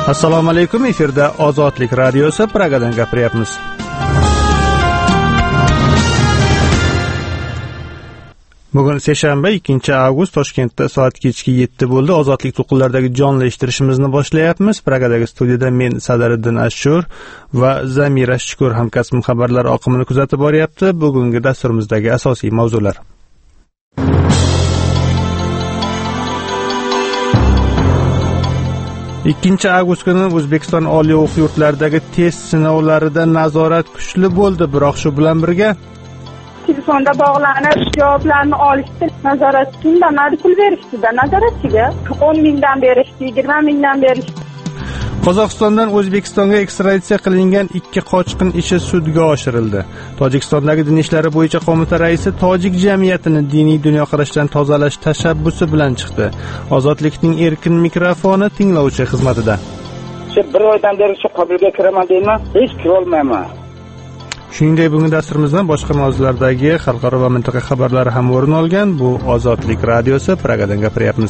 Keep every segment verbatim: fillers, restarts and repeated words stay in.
Assalomu alaykum, efirda Ozodlik radiosi, Pragadan gapiryapmiz. Bugun seshanba, ikkinchi avgust, Toshkentda soat kechki yetti bo'ldi. Ozodlik to'lqinlaridagi jonli eshittirishimizni boshlayapmiz. Pragadagi studiyada men Sadariddin Ashur va Zamira Shukur hamkasbim xabarlar oqimini kuzatib boryapti. Bugungi dasturimizdagi asosiy mavzular: ikkinchi avgust kuni O'zbekiston oliy o'quv yurtlaridagi test sinovlarida nazorat kuchli bo'ldi, biroq shu bilan birga telefonda bog'lanib javoblarni olishdi. Nazoratchi indamadi, pul berishdi-da nazoratchiga. o'n mingdan berishdi, yigirma mingdan berishdi. Qozog'istondan O'zbekistonga ekstraditsiya qilingan ikki qochqin ishi sudga oshirildi. Tojikistondagi din ishlari bo'yicha qo'mita raisi tojik jamiyatini diniy dunyoqarashdan tozalash tashabbusi bilan chiqdi. Ozodlikning erkin mikrofoni tinglovchi xizmatida. Shu bir oydan beri shu qabrga kiraman deyman, hech kira olmayman. Shuningdek, bugun dasturimizdan boshqa mavzulardagi xalqaro va mintaqa xabarlari ham o'rin olgan. Bu Ozodlik radiosi, Pragadan gapiryapmiz.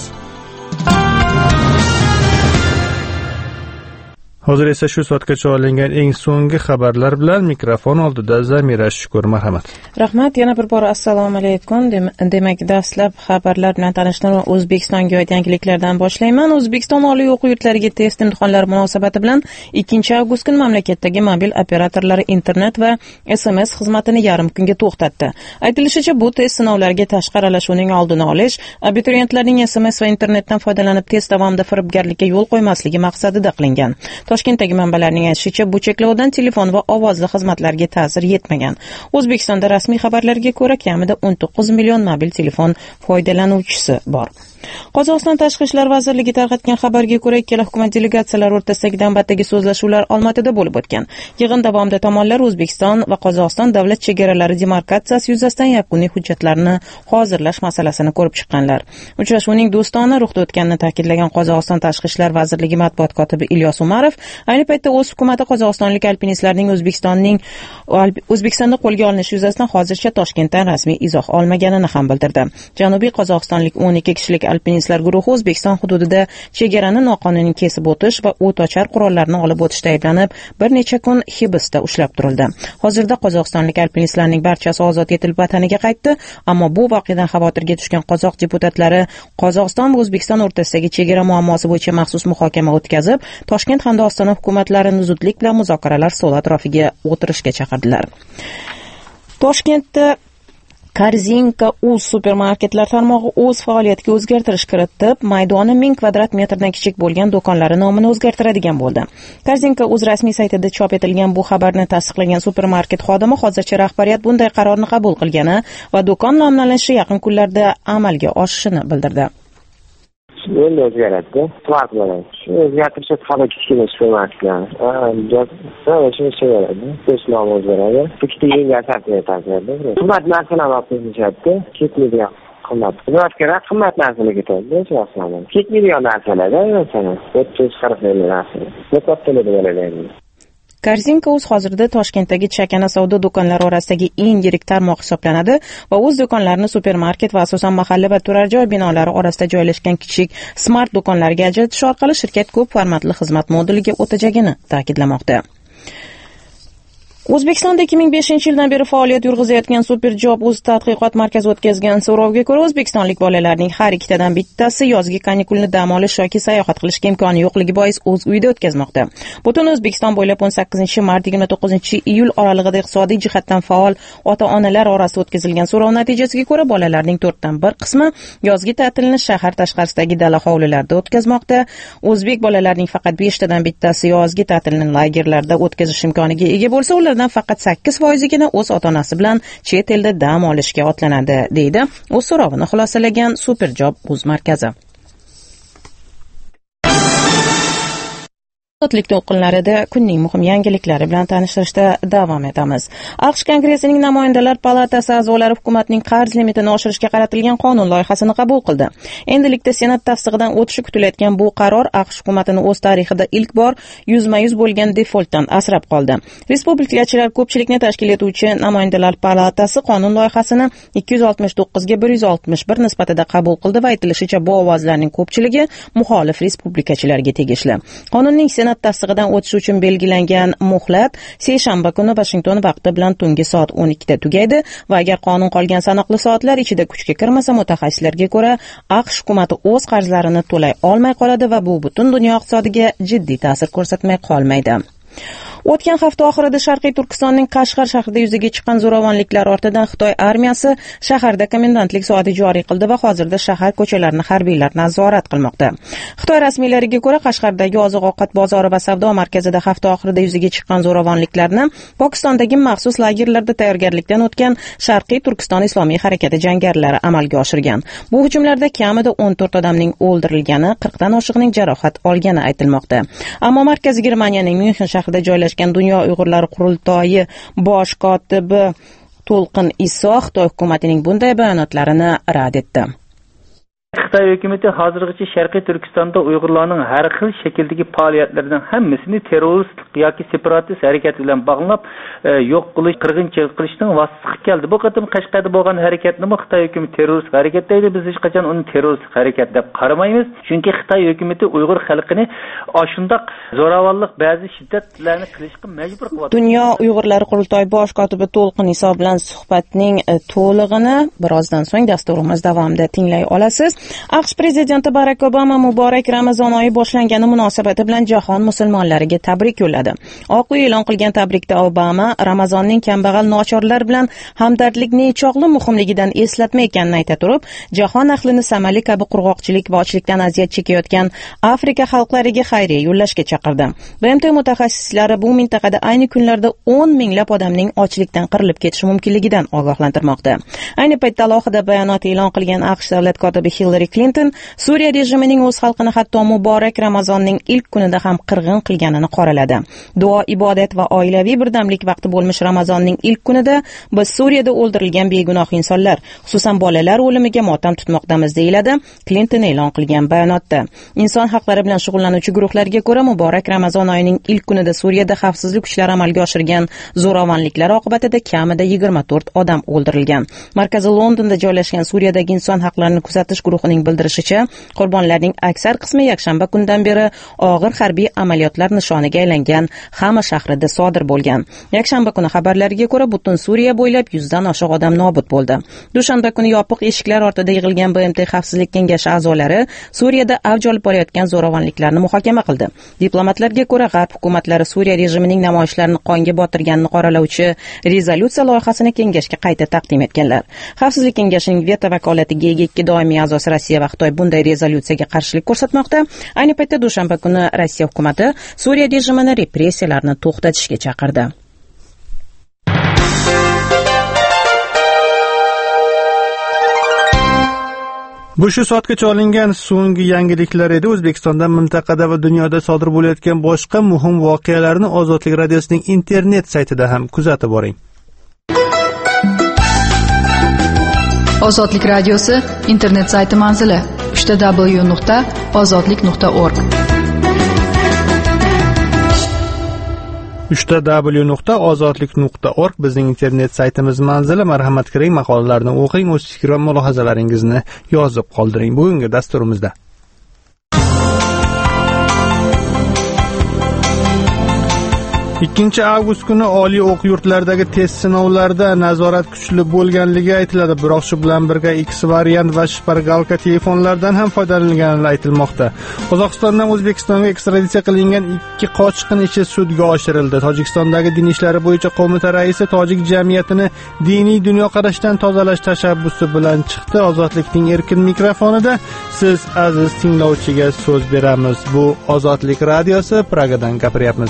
Hozir esa shu soatgacha olingan eng so'nggi xabarlar bilan mikrofon oldida Zamira Shukur, marhamat. Rahmat, yana bir bor assalomu alaykum. Demak, dastlab xabarlar bilan tanishdan O'zbekistonga oid yangiliklardan boshlayman. O'zbekiston oliy o'quv yurtlariga test imtihonlari munosabati bilan ikkinchi avgust kuni mamlakatdagi mobil operatorlari internet va S M S xizmatini yarim kunga to'xtatdi. Aytilishicha, bu test sinovlariga tashqi aralashuvning oldini olish, abituriyentlarning S M S va internetdan foydalanib test davomida firibgarlikka yo'l qo'ymasligi maqsadida qilingan. Toshkentdagi manbalarning aytishicha, bu cheklovdan telefon va ovozli xizmatlarga ta'sir yetmagan. O'zbekistonda rasmiy xabarlarga ko'ra, kamida o'n to'qqiz million mobil telefon foydalanuvchisi bor. Qozog'iston Tashqi ishlar vazirligi tarqatgan xabarga ko'ra, ikkala hukumat delegatsiyalari o'rtasidagi navbatdagi so'zlashuvlar Olmaotada bo'lib o'tgan. Yig'in davomida tomonlar O'zbekiston va Qozog'iston davlat chegaralari demarkatsiyasi yuzasidan yakuniy hujjatlarni hozirlash masalasini ko'rib chiqqanlar. Uchrashuvning do'stona ruhda o'tganini ta'kidlagan Qozog'iston Tashqi ishlar vazirligi matbuot kotibi Ilyos Umarov, ayni paytda o'z hukumati qozog'istonlik alpinistlarning O'zbekistonning O'zbekistonda qo'lga olinishi yuzasidan hozircha Toshkentdan rasmiy izoh olmaganini ham bildirdi. Janubiy qozog'istonlik o'n ikki kishilik alpinistlar guruhi O'zbekiston hududida chegarani noqonuniy kesib o'tish va o't ochar qurollarni olib o'tishda ayblanib, bir necha kun hibsda ushlab turildi. Hozirda qozog'istonlik alpinistlarning barchasi ozod etilib vataniga qaytdi, ammo bu voqeadan xavotirga tushgan qozoq deputatlari Qozog'iston va O'zbekiston o'rtasidagi chegara muammosi bo'yicha maxsus muhokama o'tkazib, Toshkent hamda Ostona hukumatlarini zudlik bilan muzokaralar stoli atrofiga o'tirishga chaqirdilar. Toshkentda Korzinka.uz supermarketlar tarmog'i o'z faoliyatiga o'zgartirish kiritib, maydoni ming kvadrat metrdan kichik bo'lgan do'konlari nomini o'zgartiradigan bo'ldi. Korzinka.uz rasmiy saytida chop etilgan bu xabarni tasdiqlagan supermarket xodimi hozircha rahbariyat bunday qarorni qabul qilgani va do'kon nomlanishi yaqin kunlarda amalga oshishini bildirdi. Endi o'zgaradi. Farq bo'ladi. Shu o'zgartirish hali kichkina supermarketlar. Shuni sevaradi. Tez nom o'zgaradi. Ikkita yengil sortimentlarda. Qimmat narsalar olib kelishadi. Ketmaydigan qimmat. Xizmatga qimmat narsalar ketadi. Aslida. Ketmaydigan narsalarda masalan, o'ttiz qirq narsalar. Ko'pchilik bo'ladi. Korzinka.uz hozirda Toshkentdagi chakana savdo do'konlari orasidagi eng yirik tarmoq hisoblanadi va o'z do'konlarini supermarket va asosan mahalla va turar joy binolari orasida joylashgan kichik smart do'konlarga ajratish orqali shirkat ko'p formatli xizmat moduliga o'tajagini ta'kidlamoqda. O'zbekistonda ikki ming beshinchi yildan beri faoliyat yurg'izayotgan Superjob o'z tadqiqot markazi o'tkazgan so'rovga ko'ra, o'zbekistonlik bolalarning har ikkitadan bittasi yozgi kanikulni dam olish yoki sayohat qilishga imkoni yo'qligi bois o'z uyida o'tkazmoqda. Butun O'zbekiston bo'ylab o'n sakkizinchi mart yigirma to'qqizinchi iyul oralig'ida iqtisodiy jihatdan faol ota-onalar orasida o'tkazilgan so'rov natijasiga ko'ra, bolalarning to'rtdan bir qismi yozgi ta'tilni shahar tashqarisidagi dala hovlilarda o'tkazmoqda. O'zbek bolalarining faqat beshtadan bittasi yozgi ta'tilni lagerlarda o'tkazish imkoniga ega bo'lsa, ular faqat sakkiz foizigina o'z ota-onasi bilan chet elda dam olishga otlanadi, deydi o'z so'rovini xulosalagan Superjob o'z markazi. ozodlik to'lqinlarida kunning muhim yangiliklari bilan tanishtirishda davom etamiz. AQSh Kongressining namoyandalar palatasi a'zolari hukumatning qarz limitini oshirishga qaratilgan qonun loyihasini qabul qildi. Endilikda Senat tasdig'idan o'tishi kutilayotgan bu qaror AQSh hukumatini o'z tarixida ilk bor yuzma-yuz bo'lgan defoltdan asrab qoldi. Respublikachilar ko'pchilikni tashkil etuvchi namoyandalar palatasi qonun loyihasini ikki yuz oltmish to'qqiz ga bir yuz oltmish bir nisbatida qabul qildi va aytilishicha bu ovozlarning ko'pchiligi muxolif respublikachilarga tegishli. Qonunning Senat tasdig'idan o'tishi uchun belgilangan muhlat seshanba kuni Washington vaqti bilan tungi soat o'n ikkida tugaydi va agar qonun qolgan sanoqli soatlar ichida kuchga kirmasa, mutaxassislarga ko'ra AQSh hukumati o'z qarzlarini to'lay olmay qoladi va bu butun dunyo iqtisodiga jiddiy ta'sir ko'rsatmay qolmaydi. O'tgan hafta oxirida Sharqiy Turkistonning Qashqar shahrida yuzaga chiqqan zo'ravonliklar ortidan Xitoy armiyasi shaharda komendantlik soati joriy qildi va hozirda shahar ko'chalarini harbiylar nazorat qilmoqda. Xitoy rasmiylariga ko'ra, Qashqardagi oziq-ovqat bozori va savdo markazida hafta oxirida yuzaga chiqqan zo'ravonliklarni Pokistondagi maxsus lagerlarda tayyorgarlikdan o'tgan Sharqiy Turkiston Islomiy harakati jangarilari amalga oshirgan. Bu hujumlarda kamida o'n to'rt odamning o'ldirilgani, qirq dan oshiqning jarohat olgani aytilmoqda. Ammo Markaziy Germaniyaning Myunxen shahrida joylashgan Dunyo Uyg'urlari qurultoyi bosh kotibi To'lqin Iso Xitoy hukumatining bunday bayonotlarini rad etdi. Xitoy hukumatı hozirgacha Sharqiy Turkistonda Uyg'urlarning har xil shakldagi faoliyatlarining hammasini terroristlik yoki separatist harakat bilan bog'lab yo'q qilish, qirg'inchilik qilishning vositasi keldi. Bu qatim Qashqarda bo'lgan harakatni Xitoy hukumati terrorist harakat deydi. Biz hech qachon uni terrorist harakat deb qaramaymiz. Chunki Xitoy hukumati Uyg'ur xalqini ashundaq zo'ravonlik ba'zi shiddatlarni qilishga majbur qilyapti. Dunyo Uyg'urlari qurultoyi bosh kotibi To'lqin Iso bilan suhbatning to'lig'ini birozdan so'ng dasturimiz davomida tinglay olasiz. AQSh prezidenti Barack Obama muborak Ramazon oyi boshlangani munosabati bilan jahon musulmonlariga tabrik yo'lladi. Oq uy e'lon qilgan tabrikda Obama Ramazonning kambag'al nochorlar bilan hamdardlikni nechog'li muhimligidan eslatma ekanini ayta turib, jahon ahlini Somali kabi qurg'oqchilik va ochlikdan aziyat chekayotgan Afrika xalqlariga xayriya yo'llashga chaqirdi. B M T mutaxassislari bu mintaqada ayni kunlarda o'n minglab odamning ochlikdan qirilib ketishi mumkinligidan ogohlantirmoqda. Ayni paytda alohida bayonot e'lon qilgan AQSh davlat kotibi Hillary Clinton Suriya rejimining o'z xalqini hatto muborak Ramazonning ilk kunida ham qirg'in qilganini qoraladi. Duo, ibodat va oilaviy birdamlik vaqti bo'lmish Ramazonning ilk kunida biz Suriyada o'ldirilgan begunoh insonlar, xususan bolalar o'limiga motam tutmoqdamiz, deyiladi Clinton e'lon qilgan bayonotda. Inson haqlari bilan shug'ullanuvchi guruhlarga ko'ra, muborak Ramazon oyining ilk kunida Suriyada xavfsizlik kuchlari amalga oshirgan zo'ravonliklar oqibatida kamida yigirma to'rt odam o'ldirilgan. Markaziy Londonda joylashgan Suriyadagi inson haqlarini kuzatish guruhining bildirishicha, qurbonlarning aksar qismi yakshanba kundan beri og'ir harbiy amaliyotlar nishoniga aylangan Xama shahrida sodir bo'lgan. Yakshanba kuni xabarlariga ko'ra, butun Suriya bo'ylab yuzdan oshiq odam nobud bo'ldi. Dushanba kuni yopiq eshiklar ortida yig'ilgan B M T Xavfsizlik kengashi a'zolari Suriyada avj olib borayotgan zo'ravonliklarni muhokama qildi. Diplomatlarga ko'ra, g'arb hukumatlari Suriya rejimining namoyishlarni qonga botirganini qoralovchi rezolyutsiya loyihasini kengashga qayta taqdim etganlar. Xavfsizlik kengashining veto vakolatiga ega ikki doimiy a'zosi Rossiya va Xitoy bunday rezolyutsiyaga qarshilik ko'rsatmoqda. Ayni paytda dushanba kuni Rossiya hukumati Suriya rejimini repressiyalarni to'xtatishga chaqirdi. Bu shu soatgacha olingan so'nggi yangiliklar edi. O'zbekistonda, mintaqada va dunyoda sodir bo'layotgan boshqa muhim voqealarni Ozodlik radiosining internet saytida ham kuzatib boring. Ozodlik radiosi internet sayti manzili w w w nuqta ozodlik nuqta org w w w nuqta ozodlik nuqta org bizning internet saytimiz manzili. Marhamat qiling, maqolalarni o'qing, o'z fikr va mulohazalaringizni yozib qoldiring. Bugungi dasturimizda ikkinchi avgust kuni oliy o'quv yurtlaridagi test sinovlarida nazorat kuchli bo'lganligi aytiladi. Biroq shu bilan birga X variant va shpargalka telefonlardan ham foydalanilgani aytilmoqda. Qozog'istondan O'zbekistonga ekstraditsiya qilingan ikki qochqin ishi sudga oshirildi. Tojikistondagi din ishlari bo'yicha qo'mita raisi tojik jamiyatini diniy dunyoqarashdan tozalash tashabbusi bilan chiqdi. Ozodlikning erkin mikrofonida siz aziz tinglovchiga so'z beramiz. Bu Ozodlik radiosi, Pragadan gapiryapmiz.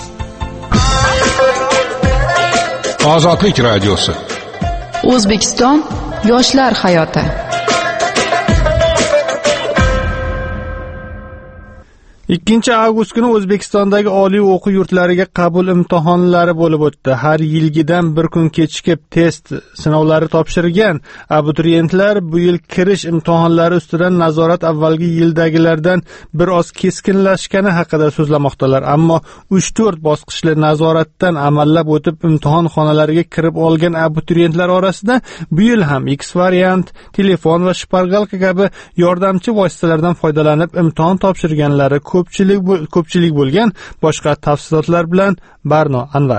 Ozodlik radiosi. O'zbekiston yoshlar hayoti. ikkinchi avgust kuni O'zbekistondagi oliy o'quv yurtlariga qabul imtihonlari bo'lib o'tdi. Har yilgidan bir kun kechikib test sinovlari topshirgan abituriyentlar bu yil kirish imtihonlari ustidan nazorat avvalgi yildagilardan bir oz keskinlashgani haqida so'zlamoqdalar. Ammo uch to'rt bosqichli nazoratdan amallab o'tib imtihon xonalariga kirib olgan abituriyentlar orasida bu yil ham X variant, telefon va shpargalka kabi yordamchi vositalardan foydalanib imtihon topshirganlari ko'pchilik ko'pchilik bo'lgan. Boshqa tafsilotlar bilan Barno Anvar.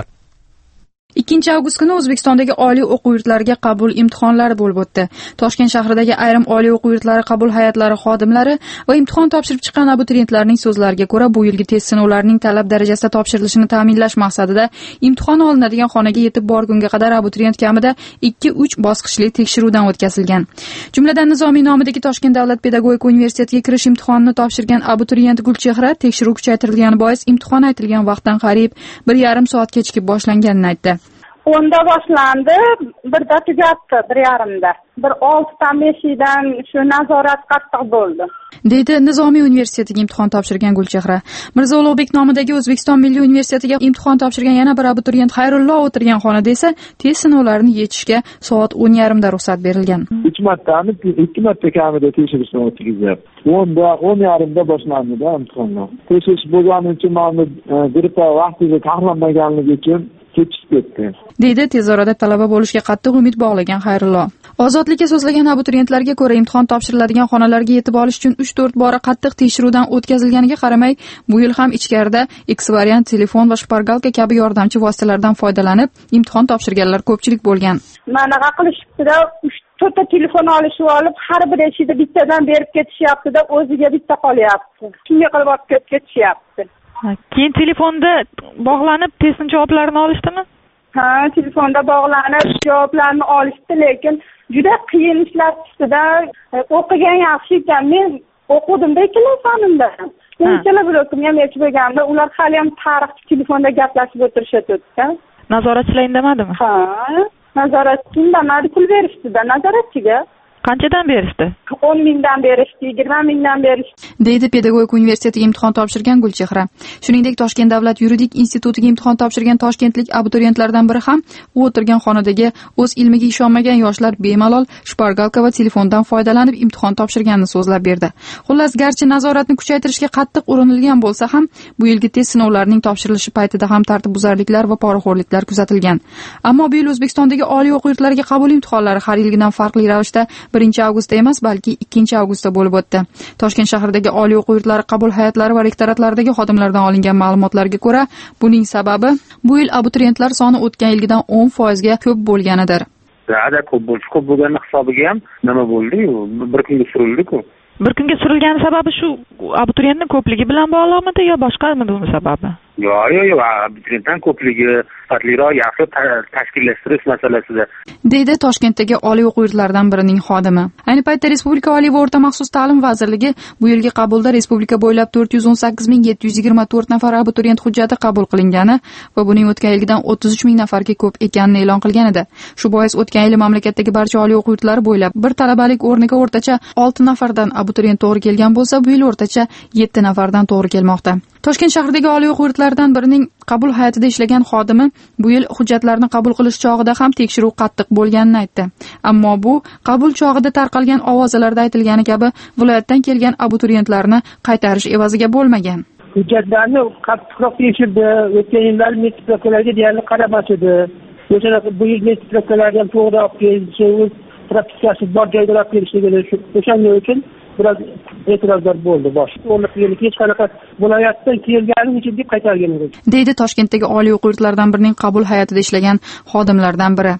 ikkinchi avgust kuni O'zbekistondagi oliy o'quv yurtlariga qabul imtihonlari bo'lib o'tdi. Toshkent shahridagi ayrim oliy o'quv yurtlari qabul hayotlari xodimlari va imtihon topshirib chiqqan abituriyentlarning so'zlariga ko'ra, bu yilgi test sinovlarining talab darajasida topshirilishini ta'minlash maqsadida imtihon olinadigan xonaga yetib borgunga qadar abituriyent kamida ikki uch bosqichli tekshiruvdan o'tkazilgan. Jumladan Nizomiy nomidagi Toshkent davlat pedagogika universitetiga kirish imtihonini topshirgan abituriyent Gulchehra tekshiruv kuchaytirilgani bois imtihon aytilgan vaqtdan qariyb bir yarim soat kechikib boshlanganini aytdi. Onda boshlandi, birda tugatdi, bir yarimda. Bir oltidan beshidan shu nazorat qattiq bo'ldi. Deydi Nizomiy universitetiga imtihon topshirgan Gulchehra. Mirzo Ulug'bek nomidagi O'zbekiston Milliy universitetiga imtihon topshirgan yana bir abituriyent Xayrullo o'tirgan xonada esa test sinovlarini yechishga soat o'n yarimda ruxsat berilgan. uch martami, ikki marta kamida tekshirishni o'tkazyapti. o'nda o'n yarimda boshlandida imtihonlar. Tekshirish bo'lgani uchun ma'lum birpa vaqtida taxlanmaganligi uchun kechib ketdi. Deydi tez orada talaba bo'lishga qattiq umid bog'lagan Xayrullo. Ozodlikka so'zlagan abituriyentlarga ko'ra imtihon topshiriladigan xonalarga yetib olish uchun uch to'rt bora qattiq tekshiruvdan o'tkazilganiga qaramay, bu yil ham ichkarida X variant, telefon va shpargalka kabi yordamchi vositalardan foydalanib imtihon topshirganlar ko'pchilik bo'lgan. Manaqa qilishibdi-da, uch to'rtta telefon olishib olib, har bir eshikda bittadan berib ketishyapti-da, o'ziga bitta qolyapti. Shunga qilib olib ketishyapti. Keyin telefonda bog'lanib testning javoblarini olishdimi? Ha, telefonda bog'lanib javoblarni olishdi, lekin juda qiyin ishlar ustida. O'qigan yaxshi ekan. Men o'qidim-da ikkilan fanimda. Ikkilan bir o'qimga yetib bo'lganda ular hali ham tarixchi telefonda gaplashib o'tirishadi-da. Nazoratchilar indamadimi? Ha, nazoratchi indamadi, pul berishdi-da nazoratchiga. Qanchadan berishdi? o'n mingdan berishdi, yigirma mingdan berishdi. Deydi pedagogika universitetiga imtihon topshirgan Gulchehra. Shuningdek, Toshkent davlat yuridik institutiga imtihon topshirgan toshkentlik abituriyentlardan biri ham u o'tirgan xonadagi o'z ilmiga ishonmagan yoshlar bemalol shpargalka va telefondan foydalanib imtihon topshirganini so'zlab berdi. Xullas, garchi nazoratni kuchaytirishga qattiq urinilgan bo'lsa ham, bu yilgi test sinovlarining topshirilishi paytida ham tartibbuzarliklar va poraxo'rliklar kuzatilgan. Ammo bu yil O'zbekistondagi oliy o'quv yurtlariga qabul imtihonlari har yilgidan farqli ravishda birinchi avgustda emas, balki ikkinchi avgustda bo'lib o'tdi. Toshkent shahridagi oliy o'quv yurtlari qabul hayotlari va rektoratlaridagi xodimlardan olingan ma'lumotlarga ko'ra, buning sababi bu yil abituriyentlar soni o'tgan yilgidan o'n foizga ko'p bo'lganidir. Adad ko'p bo'lishi, ko'p bo'lgani hisobiga ham nima bo'ldi-yu? Bir kunga surildi-ku. Bir kunga surilgan sababi shu abituriyentning ko'pligi bilan bog'liqmidi yo boshqamidi uni sababi? Yo'q, yo'q, yo'q, abituriyentning ko'pligi, sifatliroq yaxshi tashkillashtirish masalasida. Deydi Toshkentdagi oliy o'quv yurtlaridan birining xodimi. Ayni paytda Respublika Oliy va o'rta maxsus ta'lim vazirligi bu yilgi qabulda respublika bo'ylab to'rt yuz o'n sakkiz ming yetti yuz yigirma to'rt nafar abituriyent hujjati qabul qilingani va buning o'tgan yilgidan o'ttiz uch ming nafarga ko'p ekanini e'lon qilgan edi. Shu bois o'tgan yil mamlakatdagi barcha oliy o'quv yurtlari bo'ylab bir talabalik o'rniga o'rtacha olti nafardan abituriyent to'g'ri kelgan bo'lsa, bu yil o'rtacha yetti nafardan to'g'ri kelmoqda. Toshkent shahridagi oliy o'quv yurtlaridan birining qabul hay'atida ishlagan xodimi bu yil hujjatlarni qabul qilish chog'ida ham tekshiruv qattiq bo'lganini aytdi. Ammo bu qabul chog'ida tarqalgan ovozalarda aytilgani kabi viloyatdan kelgan abituriyentlarni qaytarish evaziga bo'lmagan. Hujjatlarni qattiqroq tekshirdi. O'tgan yillar metrikalarga deyarli qaramas edi. O'sha bu yil metrikalarga to'g'ri olib kelishi, propiskasi bor joyda olib kelishligi o'shanday uchun biroz e'tirozlar bo'ldi. Bosh o'rnatilgan hech qanaqa viloyatdan kelgani uchun deb qaytargan edi. Deydi Toshkentdagi oliy o'quv yurtlaridan birining qabul hay'atida ishlagan xodimlardan biri.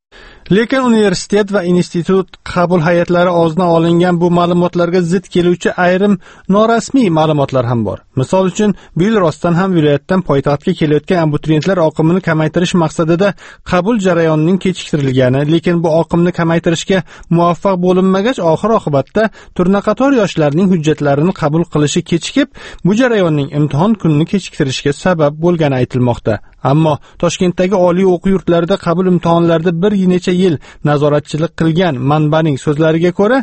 Lekin universitet va institut qabul hayatlari og'zidan olingan bu ma'lumotlarga zid keluvchi ayrim norasmiy ma'lumotlar ham bor. Misol uchun, bu yil rostdan ham viloyatdan poytaxtga kelayotgan abituriyentlar oqimini kamaytirish maqsadida qabul jarayonining kechiktirilgani, lekin bu oqimni kamaytirishga muvaffaq bo'linmagach, oxir oqibatda turnaqator yoshlarning hujjatlarini qabul qilishi kechikib, bu jarayonning imtihon kunini kechiktirishga sabab bo'lgani aytilmoqda. Ammo Toshkentdagi oliy o'quv yurtlarida qabul imtihonlarida bir necha yil nazoratchilik qilgan manbaning so'zlariga ko'ra,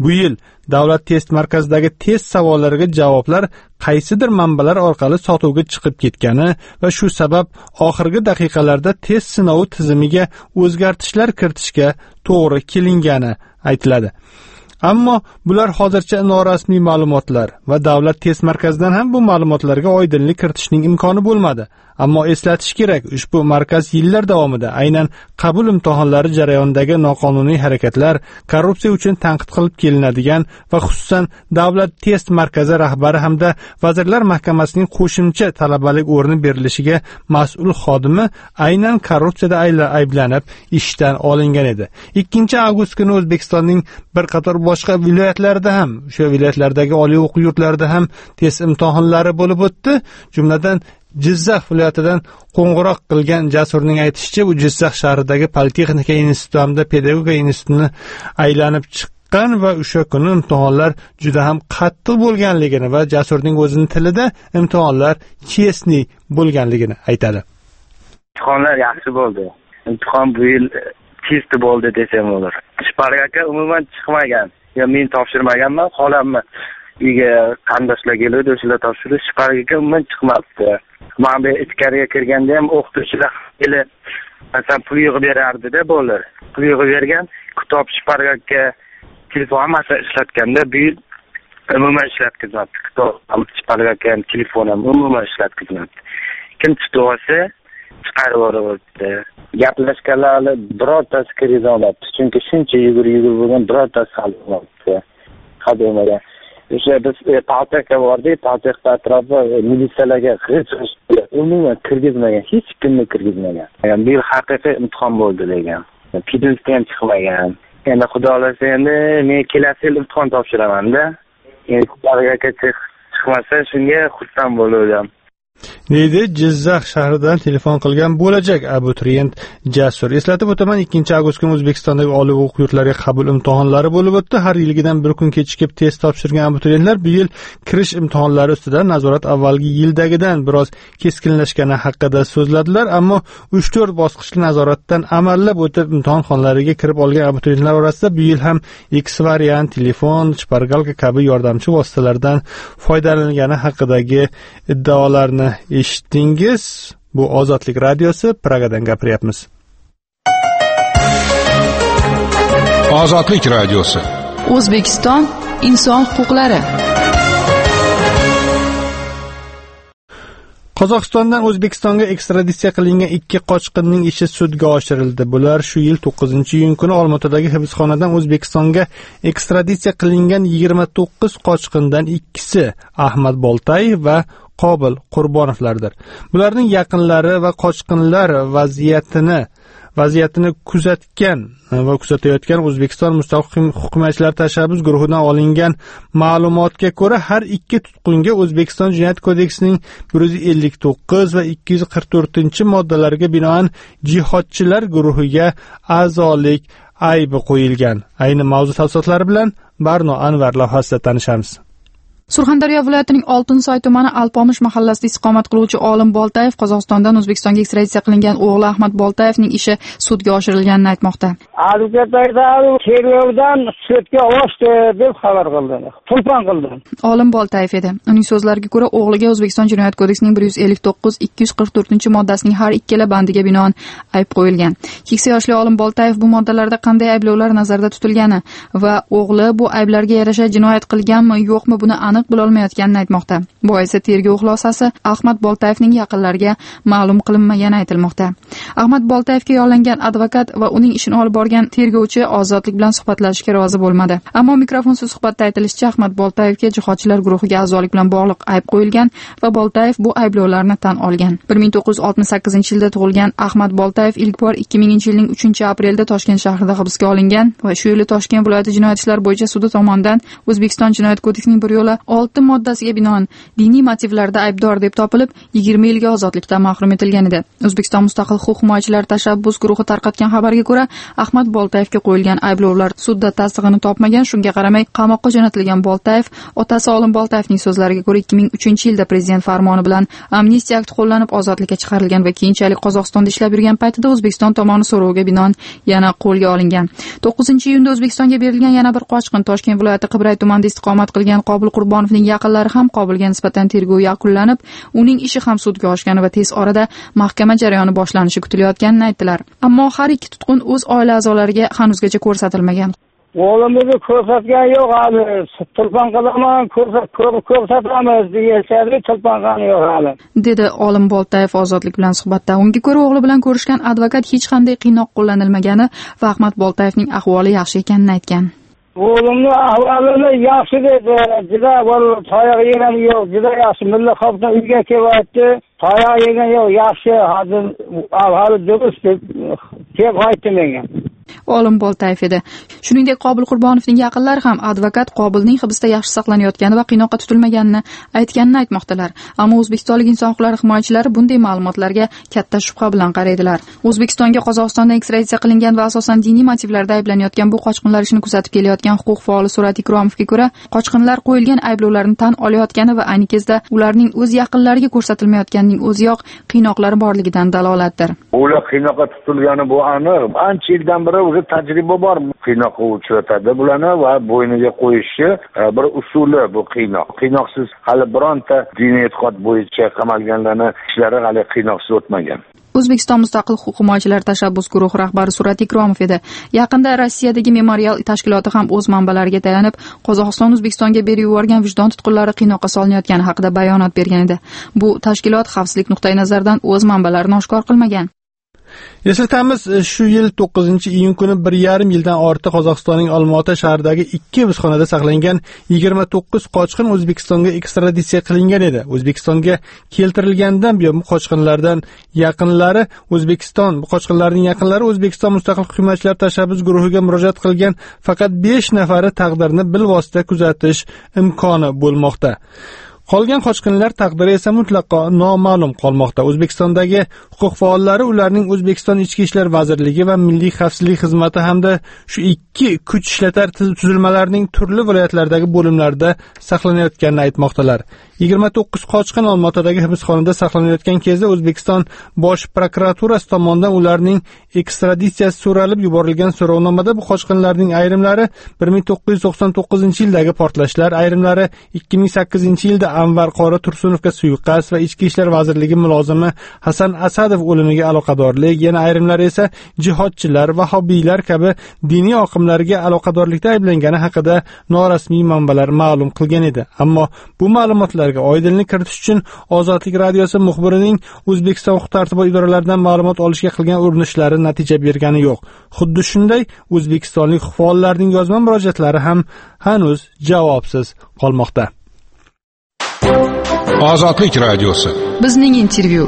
Bu yil Davlat test markazidagi test savollariga javoblar qaysidir manbalar orqali sotuvga chiqib ketgani va shu sabab oxirgi daqiqalarda test sinovi tizimiga o'zgartishlar kiritishga to'g'ri kelingani aytiladi. Ammo bular hozircha norasmiy ma'lumotlar va Davlat test markazidan ham bu ma'lumotlarga oydinlik kiritishning imkoni bo'lmadi. Ammo eslatish kerak, ushbu markaz yillar davomida aynan qabul imtihonlari jarayonidagi noqonuniy harakatlar, korrupsiya uchun tanqid qilib kelinadigan va xususan Davlat test markazi rahbari hamda Vazirlar Mahkamasining qo'shimcha talabalik o'rni berilishiga mas'ul xodimi aynan korrupsiyada ayblanib ishdan olingan edi. ikkinchi avgust kuni O'zbekistonning bir qator boshqa viloyatlarida ham, o'sha viloyatlardagi oliy o'quv yurtlarida ham test imtihonlari bo'lib o'tdi. Jumladan Jizzax viloyatidan qo'ng'iroq qilgan Jasurning aytishicha, u Jizzax shahridagi Politexnika instituti hamda Pedagogika institutini aylanib chiqqan va o'sha kuni imtihonlar juda ham qattiq bo'lganligini va Jasurning o'zining tilida imtihonlar chestniy bo'lganligini aytadi. Imtihonlar yaxshi bo'ldi. Imtihon bu yil test bo'ldi desam bo'lar. Shpargaga umuman chiqmagan. Ya men topshirmaganman, xolamni uyga qarindoshlar keldi, o'shalar topshirdi, shpargaga umuman chiqmabdi. Men bu ichkariga kirganda ham o'qituvchilar kelib, masalan, pul yig'ib berardi-da bo'lar. Pul yig'ib bergan, kitob shpargaga telefon hammasi ishlatganda bu yil umuman ishlatkizmabdi. Kitob ham shpargaga ham telefon ham umuman ishlatkizmabdi. Kim tutib olsa chiqarib yuboribdi. Gaplashganlarni birortasi kiriza olmabdi. Chunki shuncha yugur-yugur bo'lgan birortasi hal bo'lmabdi. Qadamagan. O'sha biz paltaka bordi, paltaka atrofi militsiyalarga hech umuman kirgizmagan, hech kimni kirgizmagan. Yani bir haqiqiy imtihon bo'ldi degan. Pidinskdan ham chiqmagan. Endi xudo xolasa endi men kelasi yil imtihon topshiraman-da. Endi kupargacha chiqmasa shunga xursand bo'ldim. deydi Jizzax shahridan telefon qilgan bo'lajak abituriyent Jasur. Eslatib o'taman, ikkinchi avgust kuni O'zbekistondagi oliy o'quv yurtlariga qabul imtihonlari bo'lib o'tdi. Har yilgidan bir kun kechikib test topshirgan abituriyentlar bu yil kirish imtihonlari ustidan nazorat avvalgi yildagidan biroz keskinlashgani haqida so'zladilar, ammo uch to'rt bosqichli nazoratdan amallab o'tib imtihon xonalariga kirib olgan abituriyentlar orasida bu yil ham X variant, telefon, shpargalka kabi yordamchi vositalardan foydalanilgani haqidagi iddaolarni eshitdingiz. Bu Ozodlik radiosi, Pragadan gapiryapmiz. Ozodlik radiosi. O'zbekiston inson huquqlari. Qozog'istondan O'zbekistonga ekstraditsiya qilingan ikki qochqinning ishi sudga oshirildi. Bular shu yil to'qqizinchi iyun kuni Olmaotadagi hibsxonadan O'zbekistonga ekstraditsiya qilingan yigirma to'qqiz qochqindan ikkisi Ahmad Boltayev va Qobil Qurbonovlardir. Bularning yaqinlari va qochqinlar vaziyatini vaziyatini kuzatgan va kuzatayotgan O'zbekiston mustaqil hukumatchilar tashabbus guruhidan olingan ma'lumotga ko'ra, har ikki tutqunga O'zbekiston Jinoyat kodeksining bir yuz ellik to'qqiz va ikki yuz qirq to'rtinchi moddalariga binoan jihodchilar guruhiga a'zolik aybi qo'yilgan. Ayni mavzu tafsilotlari bilan Barno Anvar lavhasida tanishamiz. Surxondaryo viloyatining Oltinsoy tumani Alpomish mahallasida istiqomat qiluvchi Olim Boltayev Qozog'istondan O'zbekistonga ekstraditsiya qilingan o'g'li Ahmad Boltayevning ishi sudga oshirilganini aytmoqda. Advokatlar tergovdan sudga oshdi deb xabar qildi. Tulpon qildi. Olim Boltayev edi. Uning so'zlariga ko'ra, o'g'liga O'zbekiston Jinoyat kodeksining bir yuz ellik to'qqiz ikki yuz qirq to'rtinchi moddasining har ikkala bandiga binoan ayb qo'yilgan. Keksa yoshli Olim Boltayev bu moddalarda qanday ayblovlar nazarda tutilgani va o'g'li bu ayblarga yarasha jinoyat qilganmi, yo'qmi buni aniq bilolmayotganini aytmoqda. Bu esa tergov xulosasi Ahmad Boltayevning yaqinlariga ma'lum qilinmagani aytilmoqda. Ahmad Boltayevga yollangan advokat va uning ishini olib borgan tergovchi ozodlik bilan suhbatlashishga rozi bo'lmadi. Ammo mikrofonsiz suhbatda aytilishicha, Ahmad Boltayevga jihodchilar guruhiga a'zolik bilan bog'liq ayb qo'yilgan va Boltayev bu ayblovlarni tan olgan. bir ming to'qqiz yuz oltmish sakkizinchi yilda tug'ilgan Ahmad Boltayev ilk bor ikki minginchi yilning uchinchi aprelida Toshkent shahrida hibsga olingan va shu yili Toshkent viloyati jinoyat ishlari bo'yicha sudi tomonidan O'zbekiston Jinoyat kodeksining bir yo'la olti moddasiga binoan diniy motivlarda aybdor deb topilib, yigirma yilga ozodlikdan mahrum etilgan edi. O'zbekiston Mustaqil huquq himoyachilari tashabbus guruhi tarqatgan xabarga ko'ra, Ahmad Boltayevga qo'yilgan ayblovlar sudda tasdig'ini topmagan. Shunga qaramay, qamoqqa jo'natilgan Boltayev, otasi Olim Boltayevning so'zlariga ko'ra, ikki ming uchinchi yilda prezident farmoni bilan amnistiya akti qo'llanib ozodlikka chiqarilgan va keyinchalik Qozog'istonda ishlab yurgan paytida O'zbekiston tomoni so'roviga binoan yana qo'lga olingan. to'qqizinchi iyunda O'zbekistonga berilgan yana bir qochqin Toshkent viloyati Qibray tumanida istiqomat qilgan Qobil Qurbonovning yaqinlari ham Qobilga nisbatan tergov yakunlanib, uning ishi ham sudga oshgani va tez orada mahkama jarayoni boshlanishi kutilayotganini aytdilar. Ammo har ikki tutqun o'z oila a'zolariga hanuzgacha ko'rsatilmagan. O'g'limni ko'rsatgan yo'q, hali tilpon qilaman, ko'rsatamiz deyishadi, tilpon qilgani yo'q hali, dedi Olim Boltayev ozodlik bilan suhbatda. Unga ko'ra, o'g'li bilan ko'rishgan advokat hech qanday qiynoq qo'llanilmagani va Ahmad Boltayevning ahvoli yaxshi ekanini aytgan. O'g'limni ahvoli yaxshi dedi, juda tayoq yegani yo'q, juda yaxshi. Mulla xalqdan uyga kelyapti, tayoq yegani yo'q, yaxshi, hozir ahvoli durust deb deb aytdi menga. Olim Boltayev edi. Shuningdek, Qobil Qurbonovning yaqinlari ham advokat Qobilning hibsda yaxshi saqlanayotgani va qiynoqqa tutilmaganini aytganini aytmoqdalar. Ammo o'zbekistonlik inson huquqlari himoyachilari bunday ma'lumotlarga katta shubha bilan qaraydilar. O'zbekistonga Qozog'istondan ekstraditsiya qilingan va asosan diniy motivlarda ayblanayotgan bu qochqinlar ishini kuzatib kelayotgan huquq faoli Surat Ikromovga ko'ra, qochqinlar qo'yilgan ayblovlarni tan olayotgani va ayni kezda ularning o'z yaqinlariga ko'rsatilmayotganining o'ziyoq qiynoqlari borligidan dalolatdir. Ular qiynoqqa tutilgani bu aniq. Ancha yildan beri o'zi tajriba bor, qiynoqqa uchratadi bularni va bo'yniga qo'yishi bir usuli bu qiynoq. Qiynoqsiz hali bironta diniy e'tiqod bo'yicha qamalganlarni ishlari hali qiynoqsiz o'tmagan. O'zbekiston Mustaqil huquq himoyachilari tashabbus guruhi rahbari Surat Ikromov edi. Yaqinda Rossiyadagi Memorial tashkiloti ham o'z manbalariga tayanib, Qozog'iston O'zbekistonga berib yuborgan vijdon tutqunlari qiynoqqa solinayotgani haqida bayonot bergan edi. Bu tashkilot xavfsizlik nuqtai nazaridan o'z manbalarini oshkor qilmagan. Eslatamiz, shu yil to'qqizinchi iyun kuni bir yarim yildan ortiq Qozog'istonning Olmaota shahridagi ikki hibsxonada saqlangan yigirma to'qqiz qochqin O'zbekistonga ekstraditsiya qilingan edi. O'zbekistonga keltirilgandan buyon bu qochqinlardan yaqinlari O'zbekiston, bu qochqinlarning yaqinlari O'zbekiston Mustaqil himoyachilari tashabbus guruhiga murojaat qilgan, faqat besh nafari taqdirini bilvosita kuzatish imkoni bo'lmoqda. Qolgan qochqinlar taqdiri esa mutlaqo noma'lum qolmoqda. O'zbekistondagi huquq faollari ularning O'zbekiston Ichki ishlar vazirligi va Milliy xavfsizlik xizmati hamda shu ikki kuch ishlatar tuzilmalarining turli viloyatlardagi bo'limlarida saqlanayotganini aytmoqdalar. yigirma to'qqiz qochqin Olmaotadagi hibsxonada saqlanayotgan kezda O'zbekiston Bosh prokuraturasi tomonidan ularning ekstraditsiyasi so'ralib yuborilgan so'rovnomada bu qochqinlarning ayrimlari bir ming to'qqiz yuz to'qson to'qqizinchi yildagi portlashlar, ayrimlari ikki ming sakkizinchi yilda Anvar Qori Tursunovga suiqasd va Ichki ishlar vazirligi mulozimi Hasan Asadov o'limiga aloqadorlik, yana ayrimlari esa jihodchilar, vahobiylar kabi diniy oqimlarga aloqadorlikda ayblangani haqida norasmiy manbalar ma'lum qilgan edi. Ammo bu ma'lumotlar oydinlik kiritish uchun Ozodlik radiosi muxbirining O'zbekiston huquq-tartibot idoralaridan ma'lumot olishga qilgan urinishlari natija bergani yo'q. Xuddi shunday o'zbekistonlik faollarning yozma murojaatlari ham hanuz javobsiz qolmoqda. Ozodlik radiosi. Bizning intervyu.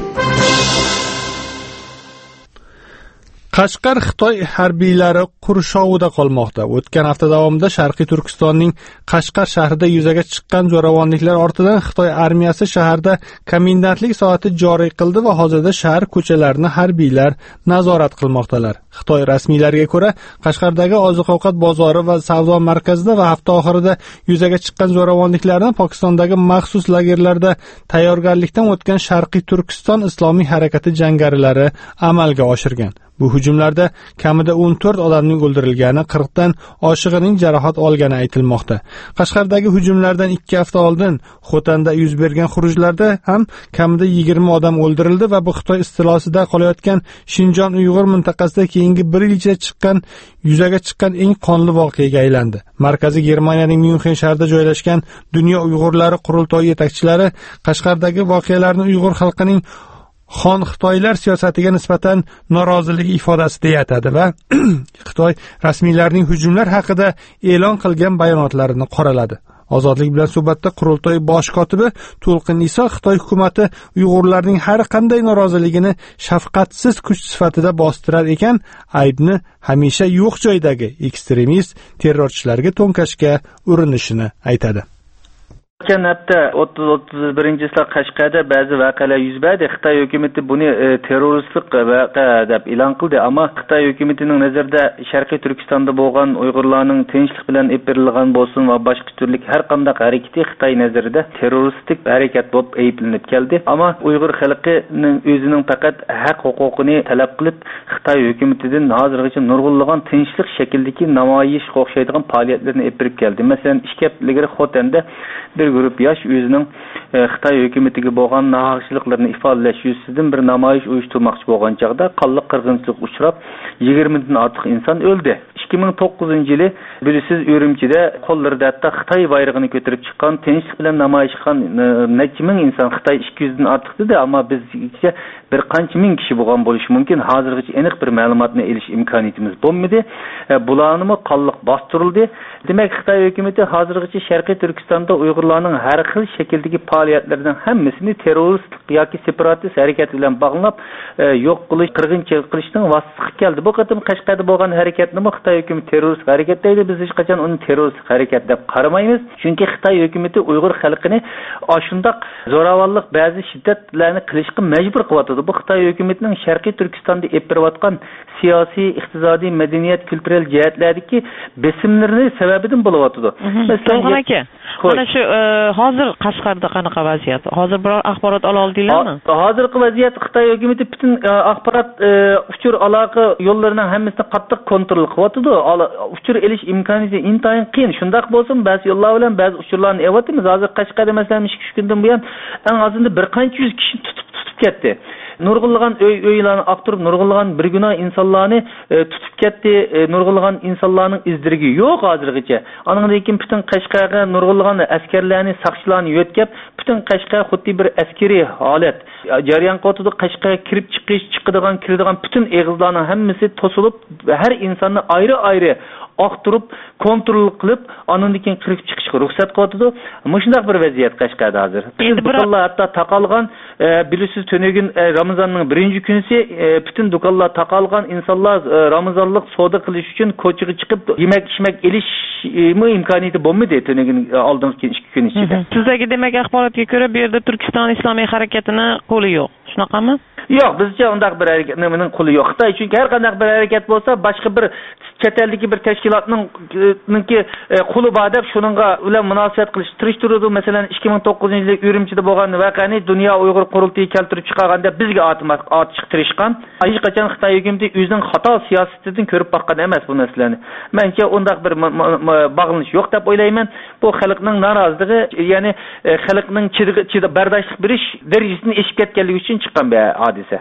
Qashqar Xitoy harbiylari qurshovida qolmoqda. O'tgan hafta davomida Sharqiy Turkistonning Qashqar shahrida yuzaga chiqqan zo'ravonliklar ortidan Xitoy armiyasi shaharda komendantlik soati joriy qildi va hozirda shahar ko'chalarini harbiylar nazorat qilmoqdalar. Xitoy rasmiylariga ko'ra, Qashqardagi oziq-ovqat bozori va savdo markazida va hafta oxirida yuzaga chiqqan zo'ravonliklarni Pokistondagi maxsus lagerlarda tayyorgarlikdan o'tgan Sharqiy Turkiston islomiy harakati jangarilari amalga oshirgan. Bu hujumlarda kamida o'n to'rt odamning o'ldirilgani, qirq dan oshig'ining jarohat olgani aytilmoqda. Qashqardagi hujumlardan ikki hafta oldin Xotanda yuz bergan xurujlarda ham kamida yigirma odam o'ldirildi va bu Xitoy istilosida qolayotgan Shinjon Uyg'ur mintaqasida keyingi bir yil ichida chiqqan yuzaga chiqqan eng qonli voqeaga aylandi. Markaziy Germaniyaning Myunxen shahrida joylashgan Dunyo Uyg'urlari qurultoyi yetakchilari Qashqardagi voqealarni Uyg'ur xalqining Xon Xitoylar siyosatiga nisbatan norozilik ifodasi deya atadi va Xitoy rasmiylarining hujumlar haqida e'lon qilgan bayonotlarini qoraladi. Ozodlik bilan suhbatda qurultoy bosh kotibi To'lqin Iso Xitoy hukumatı Uyg'urlarning har qanday noroziligini shafqatsiz kuch sifatida bostirar ekan, aybni hamisha yo'q joydagi ekstremist terrorchilarga to'nkashga urinishini aytadi. Geçen hafta o'ttiz o'ttiz birinchi yilda Qashqarda ba'zi voqealar yuz berdi. Xitoy hukumati buni e, terroristlik voqea deb e'lon qildi, ammo Xitoy hukumatining nazarida Sharqiy Turkistonda bo'lgan Uyg'urlarning tinchlik bilan epirilgan bo'lsin va boshqa turli har qanday harakati Xitoy nazarida terroristik harakat bo'lib ayblanib keldi. Ammo Uyg'ur xalqining o'zining faqat haq huquqini talab qilib Xitoy hukumatidan hozirgacha nurg'unlagan tinchlik shaklidagi namoyish o'xshaydigan faoliyatlarni epirib keldi. Masalan, ikki hafta ilgari Xotanda bir grup yosh o'zining e, Xitoy hukumatiga bo'lgan nohaqchiliklarni ifodalash yuzasidan bir namoyish uyushtirmoqchi bo'lgan chog'da qonli qirg'inchilik uchrab yigirmadan ortiq inson o'ldi. ikki ming to'qqizinchi yili bilisiz Urumchida qo'llarida hatto Xitoy bayrog'ini ko'tarib chiqqan, tinchlik bilan namoyish qilgan e, necha ming inson, Xitoy ikki yuzdan ortiq dedi, ammo bizgacha bir qancha ming kishi bo'lgan bo'lishi mumkin. Hozirgacha aniq bir ma'lumotni olish imkoniyatimiz bo'lmadi. E, bularni qonliq bostirildi. Demak, Xitoy hukumati hozirgacha Sharqiy Turkistonda Uyg'urlarning har xil shakldagi faoliyatlarining hammasini terrorist yoki separatist harakat bilan bog'lab e, yo'q qilish, qirg'inchilik qilishning vositasi keldi. Bu qatim Qashqarda bo'lgan harakatni Xitoy hukumati terrorist harakat deydi. Biz hech qachon uni terrorist harakat deb qaramaymiz. Chunki Xitoy hukumati Uyg'ur xalqini ashundoq zo'ravonlik, ba'zi shiddatlarni qilishga majbur qilyapti. Bu Xitoy hukumatining Sharqiy Turkistonda epirayotgan siyosiy, iqtisodiy, madaniyat, kulturel jihatlardagi besimlarning sababidan bo'lyapti. Masalan, aka, mana shu hozir Qashqarda qanaqa vaziyat? Hozir biror axborot ola oldinglarmi? Hozirgi vaziyat Xitoy hukumati butun axborot uchur aloqa yo'llarining hammasini qattiq kontrol qilyapti. Uchur elish imkoniyati intayin qiyin. Shundaq bo'lsin, ba'zi yo'llar bilan ba'zi uchurlarni evatimiz. Hozir Qashqarda masalan ikki uch kundan buyon eng azında bir qancha yuz kishi tutib tutib ketdi. Nurg'unlagan öy o'ylarni aqtirib, nurg'unlagan bir gunoh insonlarni e, tutib ketdi. E, nurg'unlagan insonlarning izdirigi yo'q hozirgacha. Andan keyin butun Qashqarga nurg'unlagan askarlarni, saqchilarni yo'tkab, butun Qashqar xuddi bir askariy holat jarayon qotida. Qashqarga kirib chiqish, chiqadigan, kiradigan butun eg'izlarning hammasi to'silib, har insonni ayrı-ayrı aqtirib, kontrol qilib, andan keyin kirib chiqishga ruxsat qotidi. Mushundaq bir vaziyat Qashqarda hozir. Do'konlar hatto taqalgan, e, bilisiz Tönegin e, Ramazonning birinchi kunisi e, butun do'konlar taqalgan, insonlar e, Ramazonlik savdo qilish uchun ko'chaga chiqib yemak-ichmak elish e, imkoniyati bo'lmadi Tönegin e, oldingi ikki kun ichida. Sizdagi demak axborotga ko'ra bu yerda Turkiston islomiy harakatining qo'li yo'q. Shunaqami? Yo'q, bizcha undaq bir harakatning qo'li yo'q. Xitoy chunki har qanday bir harakat bo'lsa, boshqa bir chet eldagi bir tashkilotninki qo'li bor deb shuningga bilan munosabat qilish tirishtirdi. Masalan, ikki ming to'qqizinchi yil Urumchida bo'lgan voqeani Dunyo Uyg'ur qurultiyi keltirib chiqarganda bizga otib tirishgan. Hech qachon Xitoy hukumati o'zining xato siyosatidan ko'rib boqqan emas bu narsalarni. Mencha undaq bir bog'lanish yo'q deb o'ylayman. Bu xalqning noroziligi, ya'ni xalqning chida bardoshlik berish darajasini eshib ketganligi uchun chiqqan bir hodisa.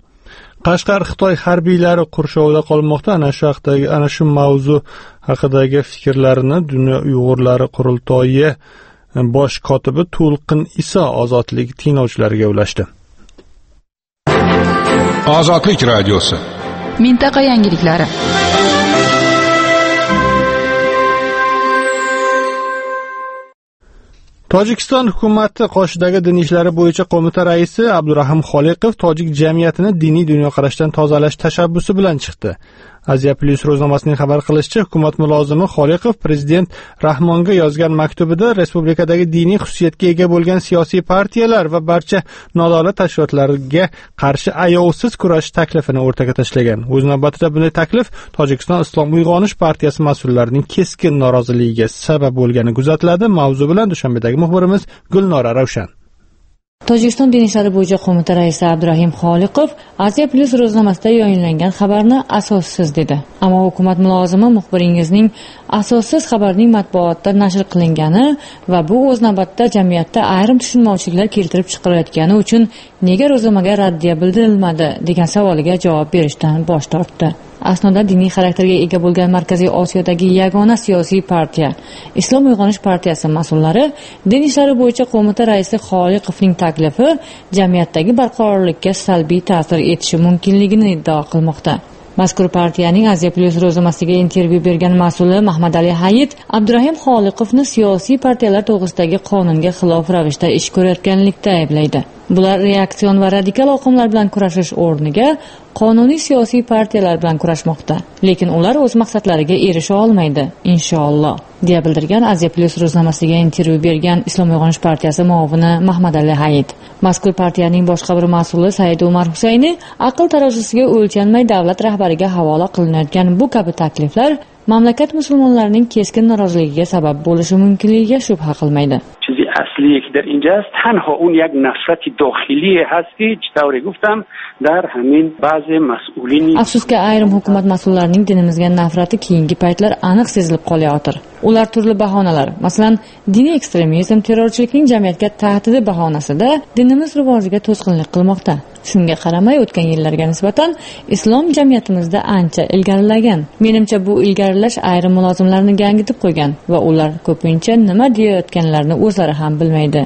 Qashqar Xitoy harbiylari qurshovida qolmoqda. Ana shu haqdagi, ana shu mavzu haqidagi fikrlarini Dunyo Uyg'urlari qurultoyi bosh kotibi To'lqin Iso ozodlik tinglovchilariga ulashdi. Ozodlik radiosi. Mintaqa yangiliklari. Tojikiston hukumati qoshidagi din ishlari bo'yicha qo'mita raisi Abdurahim Xoliqov tojik jamiyatini diniy dunyoqarashdan tozalash tashabbusi bilan chiqdi. Aziya Plus ro'znomasining xabar qilishicha, hukumat mulozimi Xoliqov prezident Rahmonga yozgan maktubida respublikadagi diniy xususiyatga ega bo'lgan siyosiy partiyalar va barcha nodavlat tashkilotlarga qarshi ayovsiz kurashish taklifini o'rtaga tashlagan. O'z navbatida bunday taklif Tojikiston Islom uyg'onish partiyasi mas'ullarining keskin noroziligiga sabab bo'lgani kuzatiladi. Mavzu bilan Dushanbedagi muxbirimiz Gulnora Ravshan. Tojikiston din ishlari bo'yicha qo'mita raisi Abdurahim Xoliqov Aziya Plus ro'znomasida yayinlangan xabarni asossiz dedi. Ammo hukumat mulozimi muxbiringizning asossiz xabarning matbuotda nashr qilingani va bu o'z navbatida jamiyatda ayrim tushunmovchiliklar keltirib chiqarayotgani uchun nega ro'znomaga raddiya bildirilmadi degan savoliga javob berishdan bosh tortdi. Aslida diniy xarakterga ega bo'lgan Markaziy Osiyodagi yagona siyosiy partiya Islom uyg'onish partiyasi mas'ullari din ishlari bo'yicha qo'mita raisi Xoliqovning taklifi jamiyatdagi barqarorlikka salbiy ta'sir etishi mumkinligini iddao qilmoqda. Mazkur partiyaning Aziya Plus ro'znomasiga intervyu bergan mas'uli Mahmadali Hayit Abdurahim Xoliqovni siyosiy partiyalar to'g'risidagi qonunga xilof ravishda ish ko'rayotganlikda ayblaydi. Bular reaksion va radikal oqimlar bilan kurashish o'rniga qonuniy siyosiy partiyalar bilan kurashmoqda. Lekin ular o'z maqsadlariga erisha olmaydi, inshaalloh, deya bildirgan Aziya Plus ro'znomasiga intervyu bergan Islom Uyg'onish partiyasi muovini Mahmadali Hayit. Mazkur partiyaning boshqa bir mas'uli Said Umar Husayni aql tarozisiga o'lchanmay davlat rahbariga havola qilinayotgan bu kabi takliflar mamlakat musulmonlarining keskin noroziligiga sabab bo'lishi mumkinligiga shubha qilmaydi. چیزی اصلی که در اینجا است تنها اون یک نفرت داخلی هستی چطوری گفتم در همین بعض مسئولین. Afsuski ayrim hukumat mas'ullarining dinimizga nafrati keyingi paytlar aniq sezilib qolayotir. Ular turli bahonalar, masalan, diniy ekstremizm, terrorchilikning jamiyatga tahdidi bahonasida dinimiz rivojiga to'sqinlik qilmoqda. Shunga qaramay o'tgan yillarga nisbatan islom jamiyatimizda ancha ilgarilagan. Menimcha bu ilgarilash ayrim mulozimlarni gangitib qo'ygan va ular ko'pincha nima deyayotganlarini o'zlari ham bilmaydi.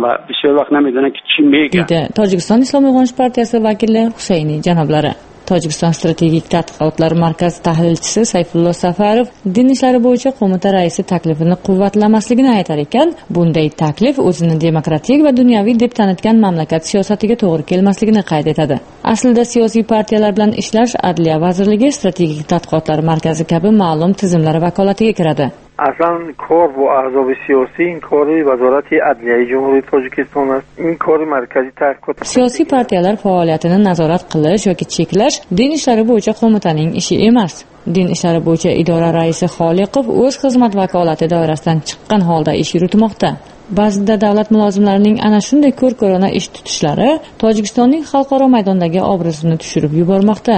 Deydi Tojikiston Islom Uyg'onish partiyasi vakili Husayni janoblari. Tojikiston strategik tadqiqotlar markazi tahlilchisi Sayfullo Safarov din ishlari bo'yicha qo'mita raisi taklifini quvvatlamasligini aytar ekan, bunday taklif o'zini demokratik va dunyoviy deb tanitgan mamlakat siyosatiga to'g'ri kelmasligini qayd etadi. Aslida siyosiy partiyalar bilan ishlash Adliya vazirligi strategik tadqiqotlar markazi kabi ma'lum tizimlar vakolatiga kiradi. اصلا کار با احزاب سیاسی این کار وزارت عدلیه جمهوری تاجیکستان است. این کار مرکزی تحقیقات siyosiy partiyalar faoliyatini nazorat qilish yoki cheklash din ishlari bo'yicha qo'mitaning ishi emas. Din ishlari bo'yicha idora raisi Xoliqov o'z xizmat vakolati doirasidan chiqqan holda ish yuritmoqda. Ba'zida davlat mulozimlarining ana shunday ko'r-ko'rona ish tutishlari Tojikistonning xalqaro maydondagi obrazini tushirib yubormoqda.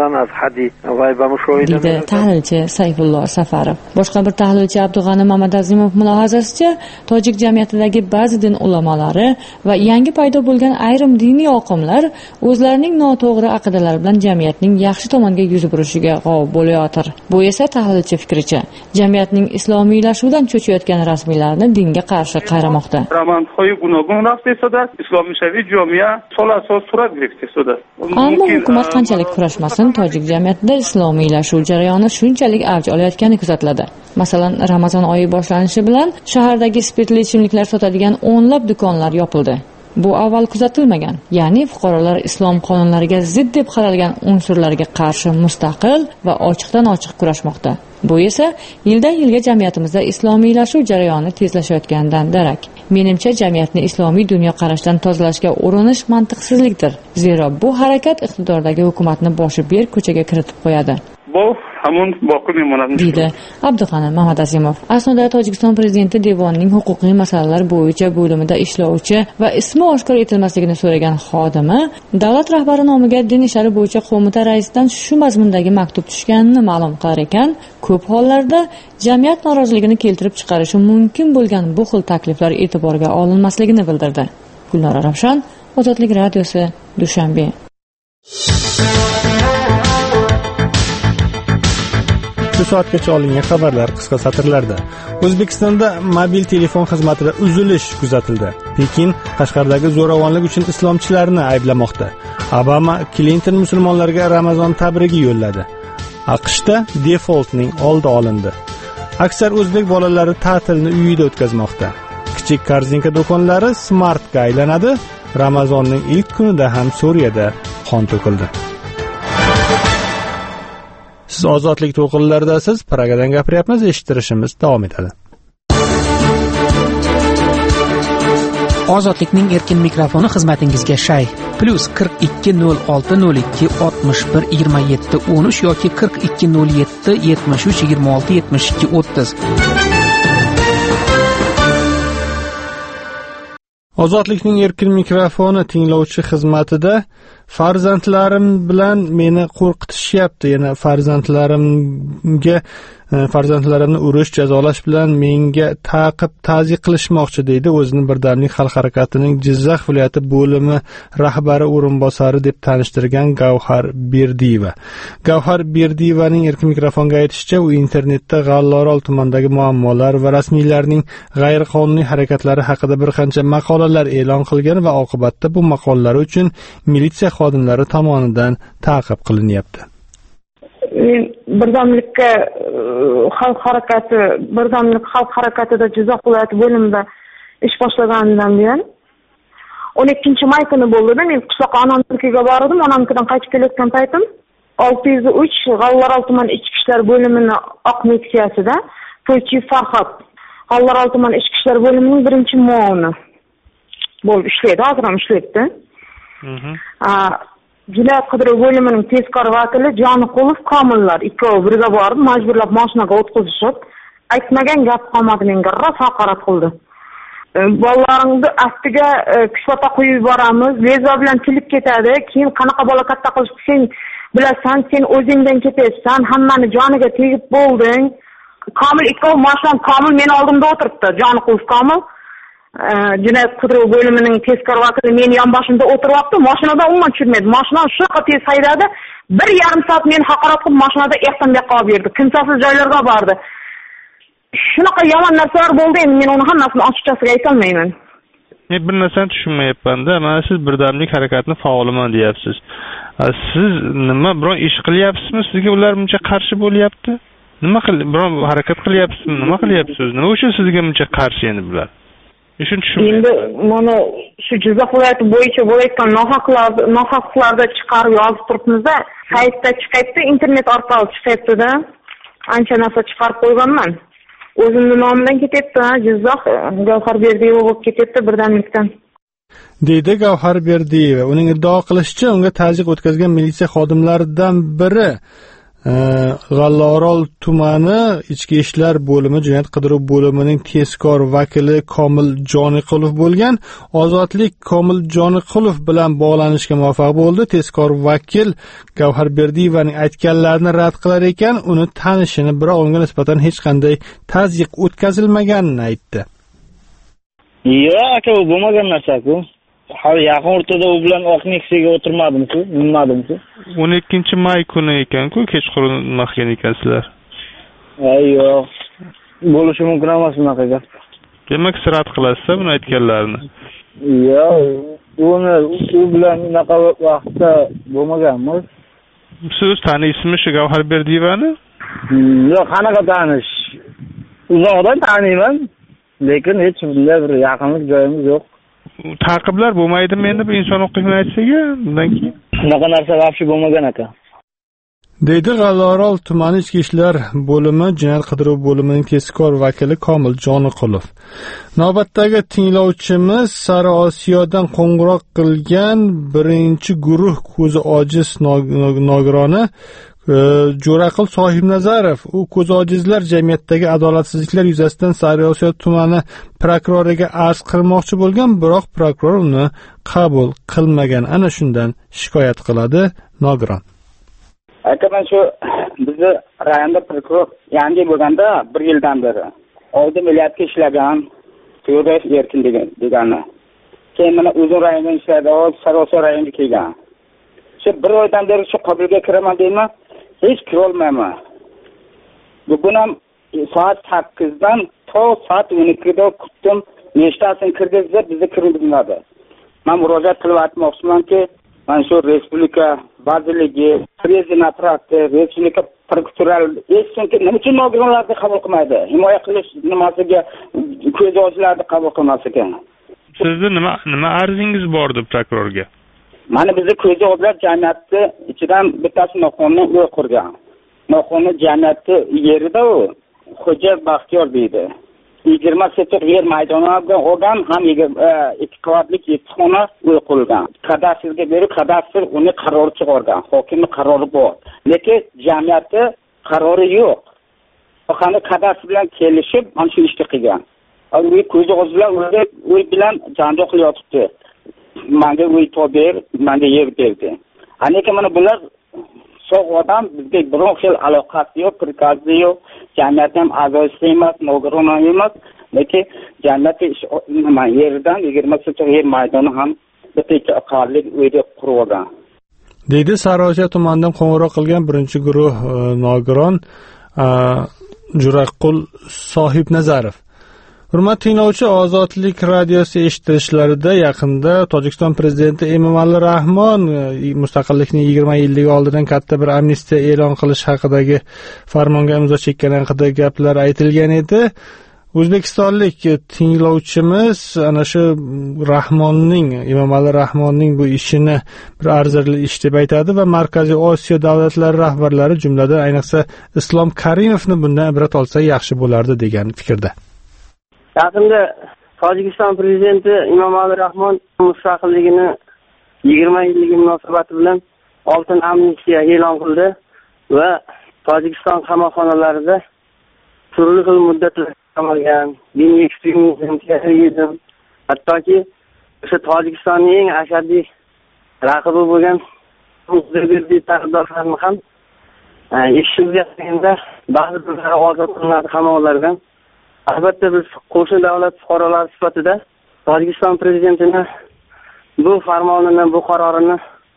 Deydi tahlilchi Sayfullo Safarov. Boshqa bir tahlilchi Abdug'ani Mamadazimov mulohazasicha, tojik jamiyatidagi ba'zi din ulamolari va yangi paydo bo'lgan ayrim diniy oqimlar o'zlarining noto'g'ri aqidalari bilan jamiyatning yaxshi tomonga yuz burishiga g'ov bo'layotir. Bu esa tahlilchi fikricha, jamiyatning islomiylashuvidan cho'chiyotgan rasmiylarni dinga qarshi qayramoqda. Ammo hukumat qanchalik kurashmasin, tojik jamiyatida islomiylashuv jarayoni shunchalik avj olayotgani kuzatiladi. Masalan, Ramazon oyi boshlanishi bilan shahardagi spirtli ichimliklar sotadigan o'nlab do'konlar yopildi. Bu avval kuzatilmagan, ya'ni fuqarolar islom qonunlariga zid deb qaralgan unsurlarga qarshi mustaqil va ochiqdan ochiq kurashmoqda. Bu esa yildan yilga jamiyatimizda islomiylashuv jarayoni tezlashayotganidan darak. Menimcha jamiyatni islomiy dunyoqarashdan tozalashga urinish mantiqsizlikdir. Zero bu harakat iqtidordagi hukumatni boshi berk ko'chaga kiritib qo'yadi. Bu hamon boqib memonadi. Deydi Abdug'ani Mamadazimov. Aslida Tojikiston prezidenti devonining huquqiy masalalar bo'yicha bo'limida ishlovchi va ismi oshkor etilmasligini so'ragan xodimi davlat rahbari nomiga din ishlari bo'yicha qo'mita raisidan shu mazmundagi maktub tushganini ma'lum qilar ekan, ko'p hollarda jamiyat noroziligini keltirib chiqarishi mumkin bo'lgan bu xil takliflar e'tiborga olinmasligini bildirdi. Gulnora Ravshan, Ozodlik radiosi, Dushanbe. Shu soatgacha olingan xabarlar qisqa satrlarda. O'zbekistonda mobil telefon xizmatida uzilish kuzatildi. Pekin Qashqardagi zo'ravonlik uchun islomchilarni ayblamoqda. Obama Clinton musulmonlarga Ramazon tabrigi yo'lladi. AQShda defaultning oldi olindi. Aksar o'zbek bolalari ta'tilni uyida o'tkazmoqda. Kichik korzinka do'konlari smartga aylanadi. Ramazonning ilk kunida ham Suriyada qon to'kildi. Siz ozodlik to'lqinlaridasiz. Pragadan gapiryapmiz, eshittirishimiz davom etadi. Ozodlikning erkin mikrofoni xizmatingizga shay. Plus qirq ikki nol olti nol ikki oltmish bir yigirma yetti o'n uch yoki qirq ikki nol yetti yetmish uch yigirma olti yetmish ikki o'ttiz. Ozodlikning erkin mikrofoni tinglovchi xizmatida farzandlarim bilan meni qo'rqitishyapti. Yana farzandlarimga farzandlarimni urish, jazolash bilan menga ta'qib, ta'ziq qilishmoqchi, deydi o'zini Birdamlik xalq harakatining Jizzax viloyati bo'limi rahbari o'rinbosari deb tanishtirgan Gavhar Berdiyeva. Gavhar Berdiyevaning erkin mikrofonga aytishicha, u internetda G'allorol tumanidagi muammolar va rasmiylarning g'ayriqonuniy harakatlari haqida bir qancha maqolalar e'lon qilgan va oqibatda bu maqolalar uchun militsiya xodimlari tomonidan ta'qib qilinyapti. Men Birdamlikka xalq harakati, Birdamlik xalq harakatida Jizzax viloyati bo'limida ish boshlaganimdan buyon o'n ikkinchi may kuni bo'ldida. Men qishloqqa onamnikiga bordim. Onamnikidan qaytib kelayotgan paytim olti yuz uch G'avlarol tuman ichki ishlar bo'limining oq neksiyasida To'ychiyev Farhod G'avlarol tuman ichki ishlar bo'limining birinchi muavini bo'lib ishlaydi. Hozir ham ishlayapti. Jinoyat qidiruv bo'limining tezkor vakili Joniqulov Komillar ikkovi birga borib majburlab mashinaga o'tkazishib, aytmagan gap qolmadi, menga rosa haqorat qildi. Bolalaringni astiga kishvata qo'yib yuboramiz, leza bilan tilib ketadi, keyin qanaqa bola katta qilishni sen bilasan, sen o'zingdan ketaysan, hammani joniga tegib bo'lding. Komil ikkovi mashina, Komil meni oldimda o'tiribdi, Joniqulov Komil. Jinoyat qidiruv bo'limining tezkor vakili meni yonboshimda o'tiryapti. Mashinadan umuman tushirmadi. Mashina shunaqa tez haydadi. bir yarim soat meni haqorat qilib mashinada ehtimga qolib berdi. Kimsasiz joylarga bordi. Shunaqa yomon narsalar bo'ldi, endi men uni hammasini ochiqchasiga ayta olmayman. Men bir narsani tushunmayapman-da. Mana siz birdamlik harakatini faoliman deyapsiz. Siz nima biron ish qilyapsizmi? Sizga ular buncha qarshi bo'lyapti? Nima qil, biron harakat qilyapsizmi? Nima qilyapsiz? Nima uchun sizga buncha qarshi endi bular? Endi mana shu Jizzax viloyati bo'yicha bo'layotgan nohaqlar nohaqlarga chiqarib yozib turibmiz-da, saytda chiqayapti, internet orqali chiqayapti-da. Ancha narsa chiqarib qo'yganman. O'zimning nomimdan ketyapti, Jizzax Gavhar Berdiyeva bo'lib ketyapti birdamlikdan. Deydi Gavhar Berdiyeva. Uning iddao qilishicha, unga ta'ziq o'tkazgan militsiya xodimlaridan biri G'allaorol tumani ichki ishlar bo'limi jinoyat qidiruv bo'limining tezkor vakili Komil Joniqulov bo'lgan. Ozodlik Komil Joniqulov bilan bog'lanishga muvaffaq bo'ldi. Tezkor vakil Gavhar Berdiyevaning aytganlarini rad qilar ekan, uni tanishini, biroq unga nisbatan hech qanday ta'ziq o'tkazilmaganini aytdi. Yo'q, aka, bu bo'lmagan narsa-ku. Hali yaqin o'rtada u bilan oq neksiyaga o'tirmadim-ku, minmadim-ku. o'n ikkinchi may kuni ekan-ku, kechqurun nima qilgan ekansizlar? Ay, yo'q. Bo'lishi mumkin emas bunaqa gap. Demak, sirat qilasiz buni aytganlarini. Yo'q, uni u bilan unaqa vaqtda bo'lmaganmiz. Siz taniysizmi shu Gavhar Berdiyevani? Yo'q, qanaqa tanish? Uzoqdan taniyman, lekin hech bunday bir yaqinlik joyimiz yo'q. Taqiblar bo'lmaydimi endi bu inson huquqini aytsaga, bundan keyin? Bunaqa narsa vaqti bo'lmagan aka. Deydi G'allaorol tumani ichki ishlar bo'limi jinoyat qidiruv bo'limining tezkor vakili Komil Joniqulov. Navbatdagi tinglovchimiz Sari Osiyodan qo'ng'iroq qilgan birinchi guruh ko'zi ojiz nogironi Jo'raqul Sohibnazarov. U ko'z ojizlar jamiyatdagi adolatsizliklar yuzasidan Sari Osiyo tumani prokuroriga arz qilmoqchi bo'lgan, biroq prokuror uni qabul qilmagan. Ana shundan shikoyat qiladi nogiron. Aka, men shu bizni rayonda prokuror yangi bo'lganda bir yildan beri oldi milliardga ishlagan To'yrayev Erkin degan degani. Keyin mana uzun rayonda ishlaydi, Sari Osiyo rayoniga kelgan. Shu bir oydan beri shu qabulga kiraman deyman, hech kira olmayman. Bugun ham soat sakkizdan to soat o'n ikkida kutdim, nechtasini kirgizib, bizni kirilmadi. Men murojaat qilib aytmoqchimanki, mana shu respublika vazirligi, prezident apparati, respublika prokuratura hech kim nima uchun nogironlarni qabul qilmaydi? Himoya qilish nimasiga ko'z ojizlarni qabul qilmas ekan. Sizda nima nima arzingiz bor edi prokurorga? Mana bizni ko'zi ojizlar jamiyati ichidan bittasi noqonuniy uy qurgan. Noqonuniy jamiyati yerida u Xo'ja Baxtiyor deydi. yigirma sektor yer maydoniga olgan, ham ikki qavatlik yetti xona uy qurgan. Kadastrga berib, kadastr uni qarori chiqargan. Hokimning qarori bor. Lekin jamiyati qarori yo'q. Qani kadastr bilan kelishib, mana shu ishni qilgan. Uy ko'zi ojizlar uy bilan janjal qilyotibdi. Menga uy to'ber, menga yer berdi. Aneka mana bular sog' odam, bizga biron xil aloqasi yo'q, prikazi yo'q, jamiyat ham a'zosi emas, nogiron emas, lekin jamiyat nima yerdan yigirma sektor yer maydoni ham bitta ikki qavatlik uyda qurib olgan. Deydi Sariosiyo tumanidan qo'ng'iroq qilgan birinchi guruh nogiron Jo'raqul Sohibnazarov. Hurmatli tinglovchi, Ozodlik radiosi eshittirishlarida yaqinda Tojikiston prezidenti Emomali Rahmon mustaqillikning yigirma yilligi oldidan katta bir amnistiya e'lon qilish haqidagi farmonga imzo chekkan haqida gaplar aytilgan edi. O'zbekistonlik tinglovchimiz ana shu Rahmonning, Emomali Rahmonning bu ishini bir arzirli ish deb aytadi va Markaziy Osiyo davlatlari rahbarlari, jumladan ayniqsa Islom Karimovni bundan ibrat olsa yaxshi bo'lardi degan fikrda. Yaqinda Tojikiston prezidenti Emomali Rahmon mustaqilligini yigirma yilligi munosabati bilan oltin amnistiya e'lon qildi va Tojikiston qamoqxonalarida turli xil muddatlar qamalgan, diniy ekstremizm, hattoki o'sha Tojikistonning eng ashaddiy raqibi bo'lgan tarafdorlarni ham eshitishga qaraganda ba'zi birlari ozod qilinadi qamoqlardan. Albatta biz qo'shni davlat fuqarolari sifatida Tojikiston prezidentini bu farmonini, bu qarorini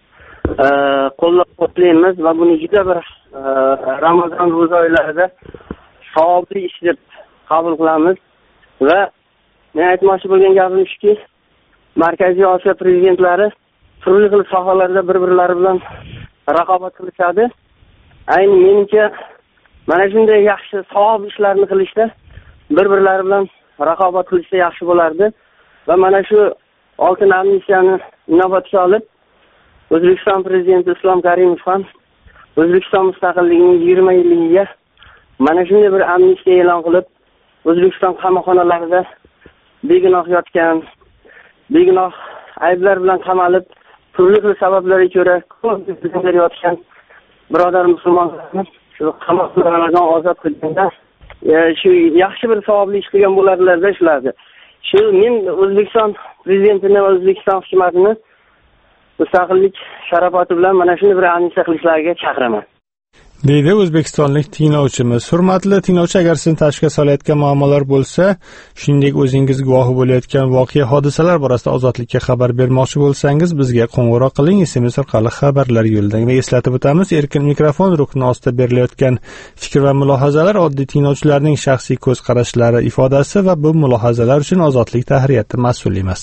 qo'llab-quvvatlaymiz va buni juda bir Ramazon ro'za oylarida savobli ish deb qabul qilamiz va men aytmoqchi bo'lgan gapim shuki, Markaziy Osiyo prezidentlari turli xil sohalarda bir-birlari bilan raqobat qilishadi. Ayni menimcha mana shunday yaxshi savob ishlarni qilishda bir-birlari bilan raqobat qilishsa yaxshi bo'lardi va mana shu oltin amnistiyani inobatga olib O'zbekiston prezidenti Islom Karimov ham O'zbekiston mustaqilligining yigirma yilligiga mana shunday bir amnistiya e'lon qilib, O'zbekiston qamoqxonalarida begunoh yotgan, begunoh ayblar bilan qamalib, turli xil sabablarga ko'ra ko'p yotgan birodar musulmonlarni shu qamoqxonalardan ozod qilganda shu yaxshi bir savobli ish qilgan bo'ladilar-da shularni. Shu men O'zbekiston prezidentini va O'zbekiston hukumatini mustaqillik sharofati bilan mana shunday bir amnistiya qilishlariga chaqiraman. Deydi o'zbekistonlik tinglovchimiz. Hurmatli tinglovchi, agar sizni tashkil solayotgan muammolar bo'lsa, shuningdek o'zingiz guvohi bo'layotgan voqea hodisalar borasida ozodlikka xabar bermoqchi bo'lsangiz, bizga qo'ng'iroq qiling. S M S orqali xabarlar yo'llang. Va eslatib o'tamiz, erkin mikrofon rukni ostida berilayotgan fikr va mulohazalar oddiy tinglovchilarning shaxsiy ko'z qarashlari ifodasi va bu mulohazalar uchun Ozodlik tahririyati mas'ul emas.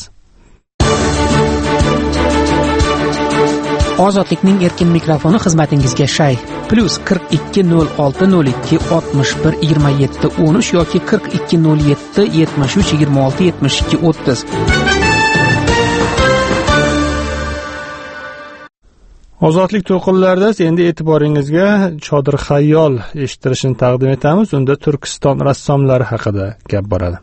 Ozodlikning erkin mikrofoni xizmatingizga shay. Plus qirq ikki nol olti nol ikki oltmish bir yigirma yetti o'n uch yoki qirq ikki nol yetti yetmish uch yigirma olti yetmish ikki o'ttiz. Ozodlik to'lqinlarida endi e'tiboringizga Chodir Xayol eshittirishini taqdim etamiz. Unda Turkiston rassomlari haqida gap boradi.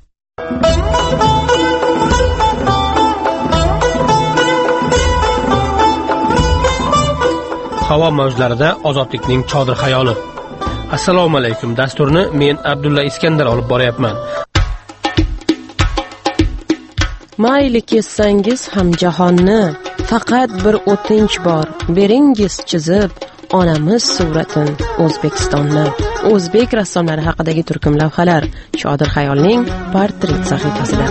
Havo mavjlarida ozodlikning Chodir Xayoli. Assalomu alaykum. Dasturni men Abdulla Iskandar olib boryapman. Mayli kessangiz ham jahonni, faqat bir o'tinch bor, beringiz chizib onamiz suratin O'zbekistonni. O'zbek rassomlari haqidagi turkum lavhalar Chodir Xayolning portret sahifasida.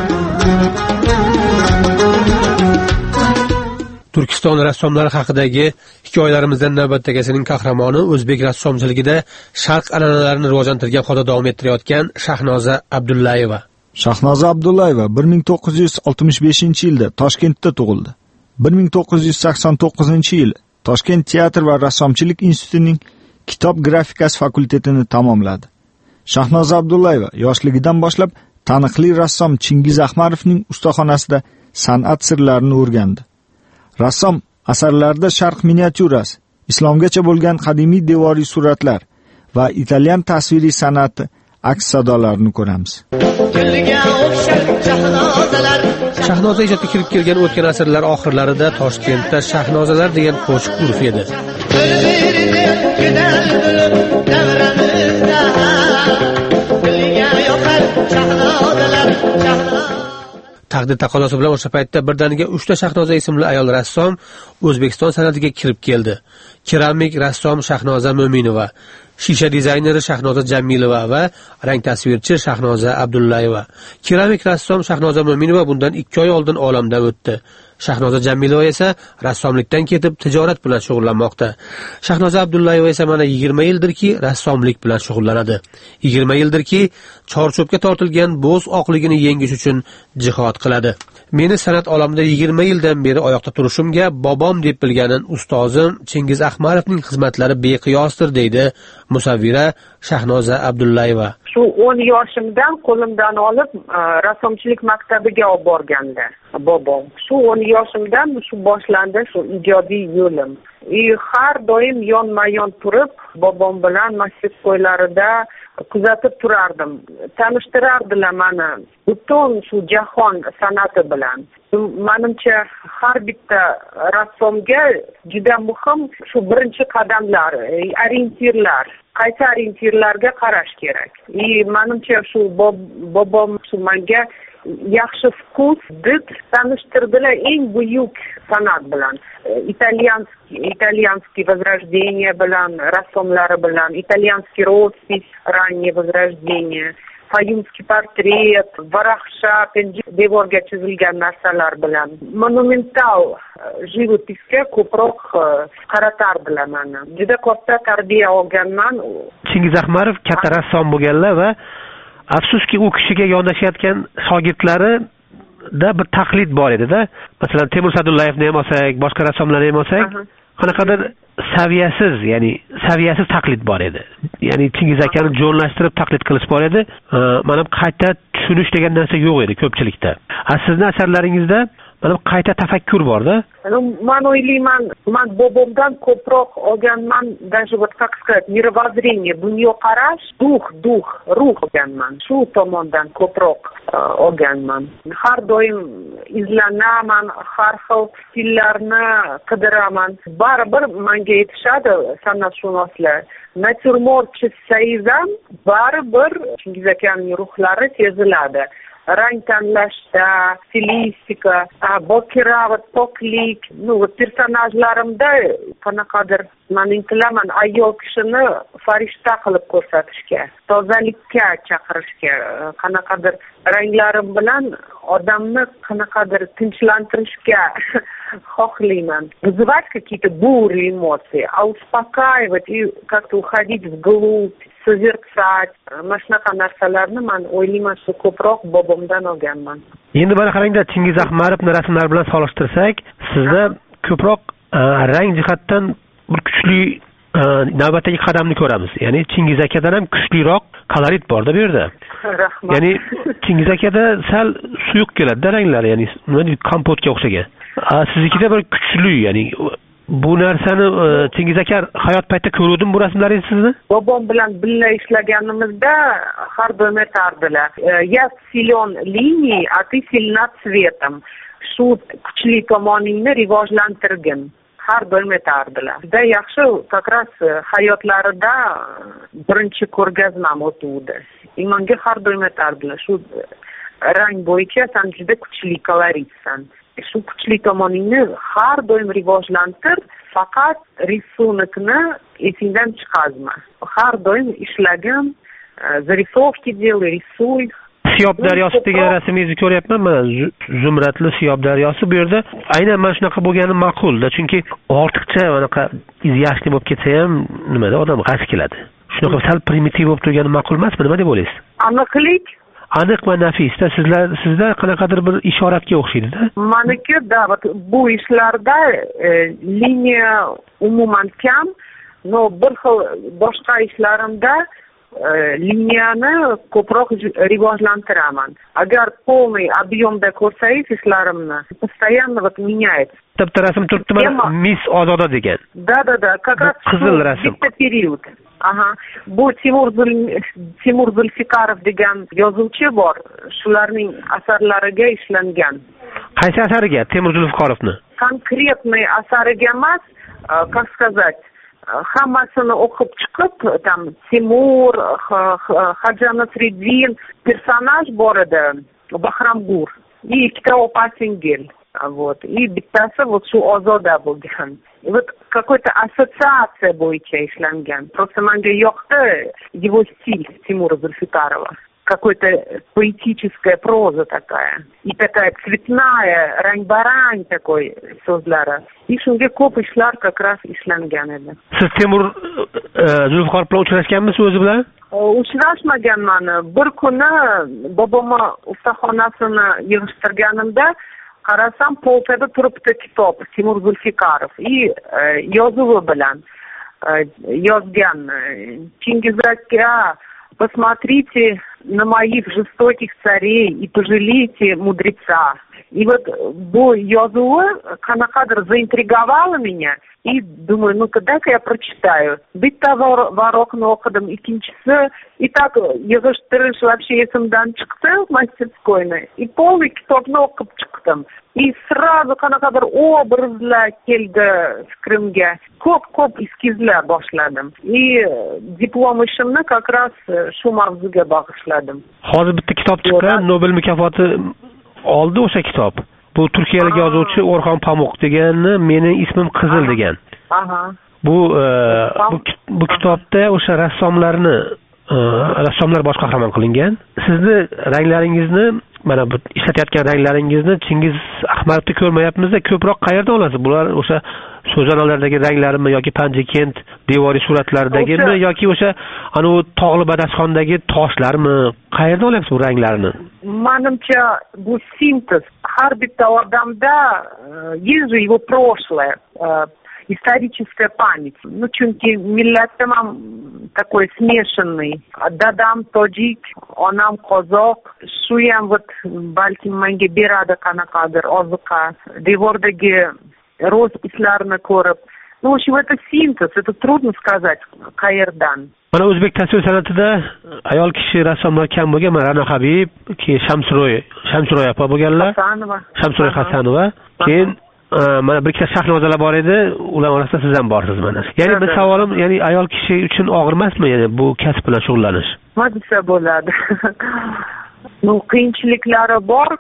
Turkiston rassomlari haqidagi hikoyalarimizdan navbatdagisining qahramoni o'zbek rassomchiligida sharq an'analarini rivojlantirgan holda davom ettirayotgan Shahnoza Abdullayeva. Shahnoza Abdullayeva bir ming to'qqiz yuz oltmish beshinchi yilda Toshkentda tug'ildi. bir ming to'qqiz yuz sakson to'qqizinchi yili Toshkent teatr va rassomchilik institutining kitob grafikasi fakultetini tamomladi. Shahnoza Abdullayeva yoshligidan boshlab taniqli rassom Chingiz Ahmarovning ustaxonasida san'at sirlarini o'rgandi. Rassom asarlarida sharq miniatyurasi, islomgacha bo'lgan qadimiy devoriy suratlar va italyan tasviriy san'ati aks sadolarini ko'ramiz. Shahnoza ijodga kirib kelgan o'tgan asrlar oxirlarida Toshkentda Shahnozalar degan qo'shiq urf edi. Taqdir taqozosi bilan o'sha paytda birdaniga uchta Shahnoza ismli ayol rassom O'zbekiston san'atiga kirib keldi. Keramik rassom Shahnoza Mo'minova, shisha dizayneri Shahnoza Jamilova va rang tasvirchi Shahnoza Abdullayeva. Keramik rassom Shahnoza Mo'minova bundan ikki oy oldin olamdan o'tdi. Shahnoza Jamilova esa rassomlikdan ketib tijorat bilan shug'ullanmoqda. Shahnoza Abdullayeva esa mana yigirma yildirki rassomlik bilan shug'ullanadi. yigirma yildirki chorchopga tortilgan bo'z oqligini yengish uchun jihad qiladi. Meni san'at olamida yigirma yildan beri oyoqda turishimga bobom deb bilganim ustozim Chingiz Ahmarovning xizmatlari beqiyosdir deydi musavvira Shahnoza Abdullayeva. Shu o'n yoshimdan qo'limdan olib rassomchilik maktabiga olib borganlar bobom. Shu o'n yoshimdan shu boshlandi shu ijodiy yo'lim. И har doim yonma-yon turib, bobom bilan masjid qo'ylarida kuzatib turardim. Tanishtirardilar meni butun shu jahon san'ati bilan. Menimcha har bitta rassomga juda muhim shu birinchi qadamlar, orientirlar. Qaysi orientirlarga qarash kerak. И menimcha shu bobom shu menga yaxshi vkus did tanishtirdilar eng buyuk san'at bilan. Italyanskiy italyanskiy возрождение bilan, rassomlari bilan, italyanskiy роспись, раннее возрождение, fayumskiy portret, varaqsha, devorga chizilgan narsalar bilan monumental живописga ko'proq qaratardilar meni. Juda katta tarbiya olganman. Chingiz Ahmarov katta rassom bo'lganlar va afsuski u kishiga yondashayotgan shogirdlari da bir taqlid bor edi-da. Masalan, Temur Sadullayevni ham olsak, boshqa rassomlarni ham olsak, qanaqadir saviyasiz, ya'ni saviyasiz taqlid bor edi. Ya'ni Chingiz akani jo'nlashtirib taqlid qilish bor edi. Mana qayta tushunish degan narsa yo'q edi ko'pchilikda. Sizning asarlaringizda mana qayta tafakkur bor-da. Man o'ylayman, man bobomdan ko'proq olganman, даже вот как сказать, мировоззрение, dunyoqarash, duh, duh, ruh olganman. Shu tomondan ko'proq olganman. Har doim izlanaman, har xil stillarni qidiraman. Baribir menga yetishadi san'atshunoslar. Natyurmort chizsangiz ham baribir Chingiz akaning ruhlari seziladi. Rang tanlashda, stilistika, bokiravot, poklik, ну, personajlarimda qanaqadir men intilaman ayol kishini farishta qilib ko'rsatishga, tozalikka chaqirishga, qanaqadir ranglarim bilan odamni qanaqadir tinchlantirishga xohlayman. Вызывать какие-то буры эмоций, а успокаивать и как-то уходить вглубь, sezirtsat, mana shunaqa narsalarni men o'ylayman shu ko'proq bobomdan olganman. Endi mana qarangda Chingiz Ahmarovning rasmlari bilan solishtirsak, sizda ko'proq rang jihatdan bir kuchli navbatdagi qadamni ko'ramiz. Ya'ni Chingiz akadan ham kuchliroq kolorit bor-da bu yerda. Rahmat. Ya'ni Chingiz akada sal suyuq keladi-da ranglar, ya'ni nima kompotga o'xshagan. Siznikida bir kuchli, ya'ni bu narsani Chingiz aka hayot paytida ko'rdim bu rasmlaringizni sizni? Bobom bilan birga ishlaganimizda har doim aytardilar, "Я силен линией, а ты сильна цветом." Shu kuchli tomoningni rivojlantirgin. Har doim aytardilar. Juda yaxshi, как раз hayotlarida birinchi ko'rgazmam o'tuvdi. Menga har doim aytardilar, shu rang bo'yicha sen juda kuchli koloritsan. Shu kuchli tomoningni har doim rivojlantir, faqat рисунокni esingdan chiqazma. Har doim ishlagin, зарисовки делай, рисуй. Siyob daryosi degan rasmingizni ko'ryapman. Mana Zumratli Siyob daryosi bu yerda aynan mana shunaqa bo'lgani ma'qul-da, chunki ortiqcha anaqa izyash bo'lib ketsa ham nimada odam g'ash keladi. Shunaqa sal primitiv bo'lib turgani ma'qul emasmi? Nima deb o'ylaysiz? Aniqlik aniq va nafisda sizlar sizda qanaqadir bir ishoratga o'xshaydi-da. Meniki da bu ishlarda liniya umuman kam, no bir xil boshqa ishlarimda liniyani ko'proq rivojlantiraman. Agar полный объемda ko'rsangiz ishlarimni, постоянно вот меняется. Bitta rasm turibdi mana Miss Ozoda degan. Da da da, как раз qizil rasm. Bitta period. Aha, bu Timur Zul Timur Zulfikarov degan yozuvchi bor. Shularning asarlariga ishlangan. Qaysi asariga? Timur Zulfikarovni. Konkretный asariga emas, как сказать, hammasini o'qib chiqib, tam Timur, Hoja Nasriddin personaj bor edi, Bahramgur. И ikkita opa-singil. Вот. И bittasi вот shu Ozoda bo'lgan. Вот какой-то ассоциация bo'yicha ishlangan. Просто menga yoqdi его стиль Тимура Зульфикарова. Какой-то поэтическая проза такая. И такая цветная, rang-barang такой so'zlari. И shunga ko'p ishlar как раз ishlangan edi. Siz Timur Zulfikarov bilan uchrashganmisiz o'zi bilan? Uchrashmaganman. Bir kuni bobomni ustaxonasini yig'ishtirganimda qarasam polkada turibdi kitob Timur Zulfikarov и yozuvi bilan. yozgan: Chingiz aka, посмотрите на моих жестоких царей и пожалейте мудреца. И вот bu yozuvi qanaqadir zaintrigovalo меня. И думаю, ну-ка, дай-ка я прочитаю. Bitta varokni o'qidim, ikkinchisi и так yig'ishtirish вообще esimdan chiqdi мастерскойni. И полный kitobni o'qib chiqdim. И сразу qanaqadir obrazlar keldi fikrimga. Ko'p-ko'p eskizlar boshladim. И diplom ishimni как раз shu mavzuga bag'ishladim. Hozir bitta kitob chiqqan, Nobel mukofoti oldi o'sha kitob. Bu turkiyalik yozuvchi O'rxon Pamuk deganni Mening ismim Qizil degan. Aha. Bu bu bu kitobda o'sha rassomlarni rassomlar bosh qahramon qilingan. Sizni ranglaringizni, mana bu ishlatayotgan ranglaringizni Chingiz Ahmadovda ko'rmayapmiz-da, ko'proq qayerdan olasiz? Bular o'sha so'zanalardagi ranglarimi yoki Panjikent devoriy suratlaridagimi yoki o'sha ana u tog'li badasxondagi toshlarmi? Qayerdan olyapsiz bu ranglarni? Manimcha bu sintez. Har bitta odamda есть же его прошлое, историческая память. Ну, chunki millatim ham такой смешанный. Dadam tojik, onam qozoq. Shu ham вот balki menga beradi qanaqadir oziqa. Devordagi rospislarni ko'rib. Ну, в общем, это синтез, это трудно сказать, qayerdan. Mana o'zbek tasvir san'atida ayol kishi rassomlar kam bo'lgan. Ra'no Habib, keyin Shamsuroy, Shamsuroy opa bo'lganlar. Shamsuroy Hasanova. Keyin mana bir ikkita Shahnozalar bor edi, ular orasida siz ham borsiz mana. Ya'ni bir savolim, ya'ni ayol kishi uchun og'ir emasmi, ya'ni bu kasb bilan shug'ullanish? Nima desa bo'ladi? Ну, qiyinchiliklari bor.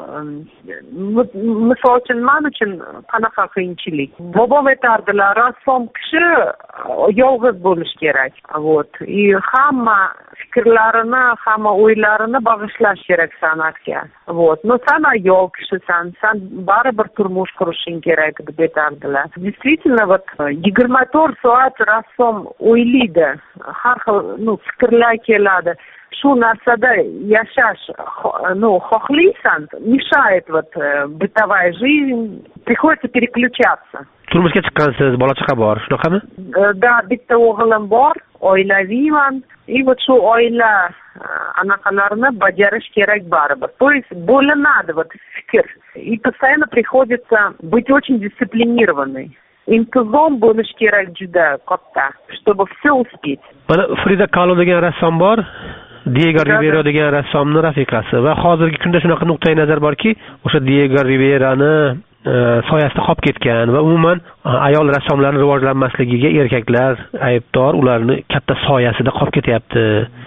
Misol uchun men uchun qanaqa qiyinchilik? Bobom aytardilar, rassom kishi yolg'iz bo'lish kerak. Вот. И hamma fikrlarini, hamma o'ylarini bag'ishlash kerak san'atga. Вот. Но sen ayol kishisan, sen baribir turmush qurishing kerak deb aytardilar. Действительно, вот yigirma to'rt soat rassom o'ylaydi. Har xil, ну, fikrlar keladi. Shu narsada yashash, ну, xohlaysan, mешает вот бытовая жизнь, приходится переключаться. Turmushga chiqqansiz, bola chaqa bor, shunaqami? Да, bitta o'g'lim bor, oilaviyman. И вот shu oila anaqalarni bajarish kerak baribir. То есть bo'linadi вот fikr. И постоянно приходится быть очень дисциплинированной. Intizom bo'lish kerak juda katta, чтобы все успеть. Mana Frida Kahlo degan rassom bor. Diego Rivera degan rassomning rafiqasi va hozirgi kunda shunaqa nuqtai nazar borki, o'sha Diego Riverani soyasida qolib ketgan va umuman ayol rassomlarning rivojlanmasligiga erkaklar aybdor, ularni katta soyasida qolib ketyapti.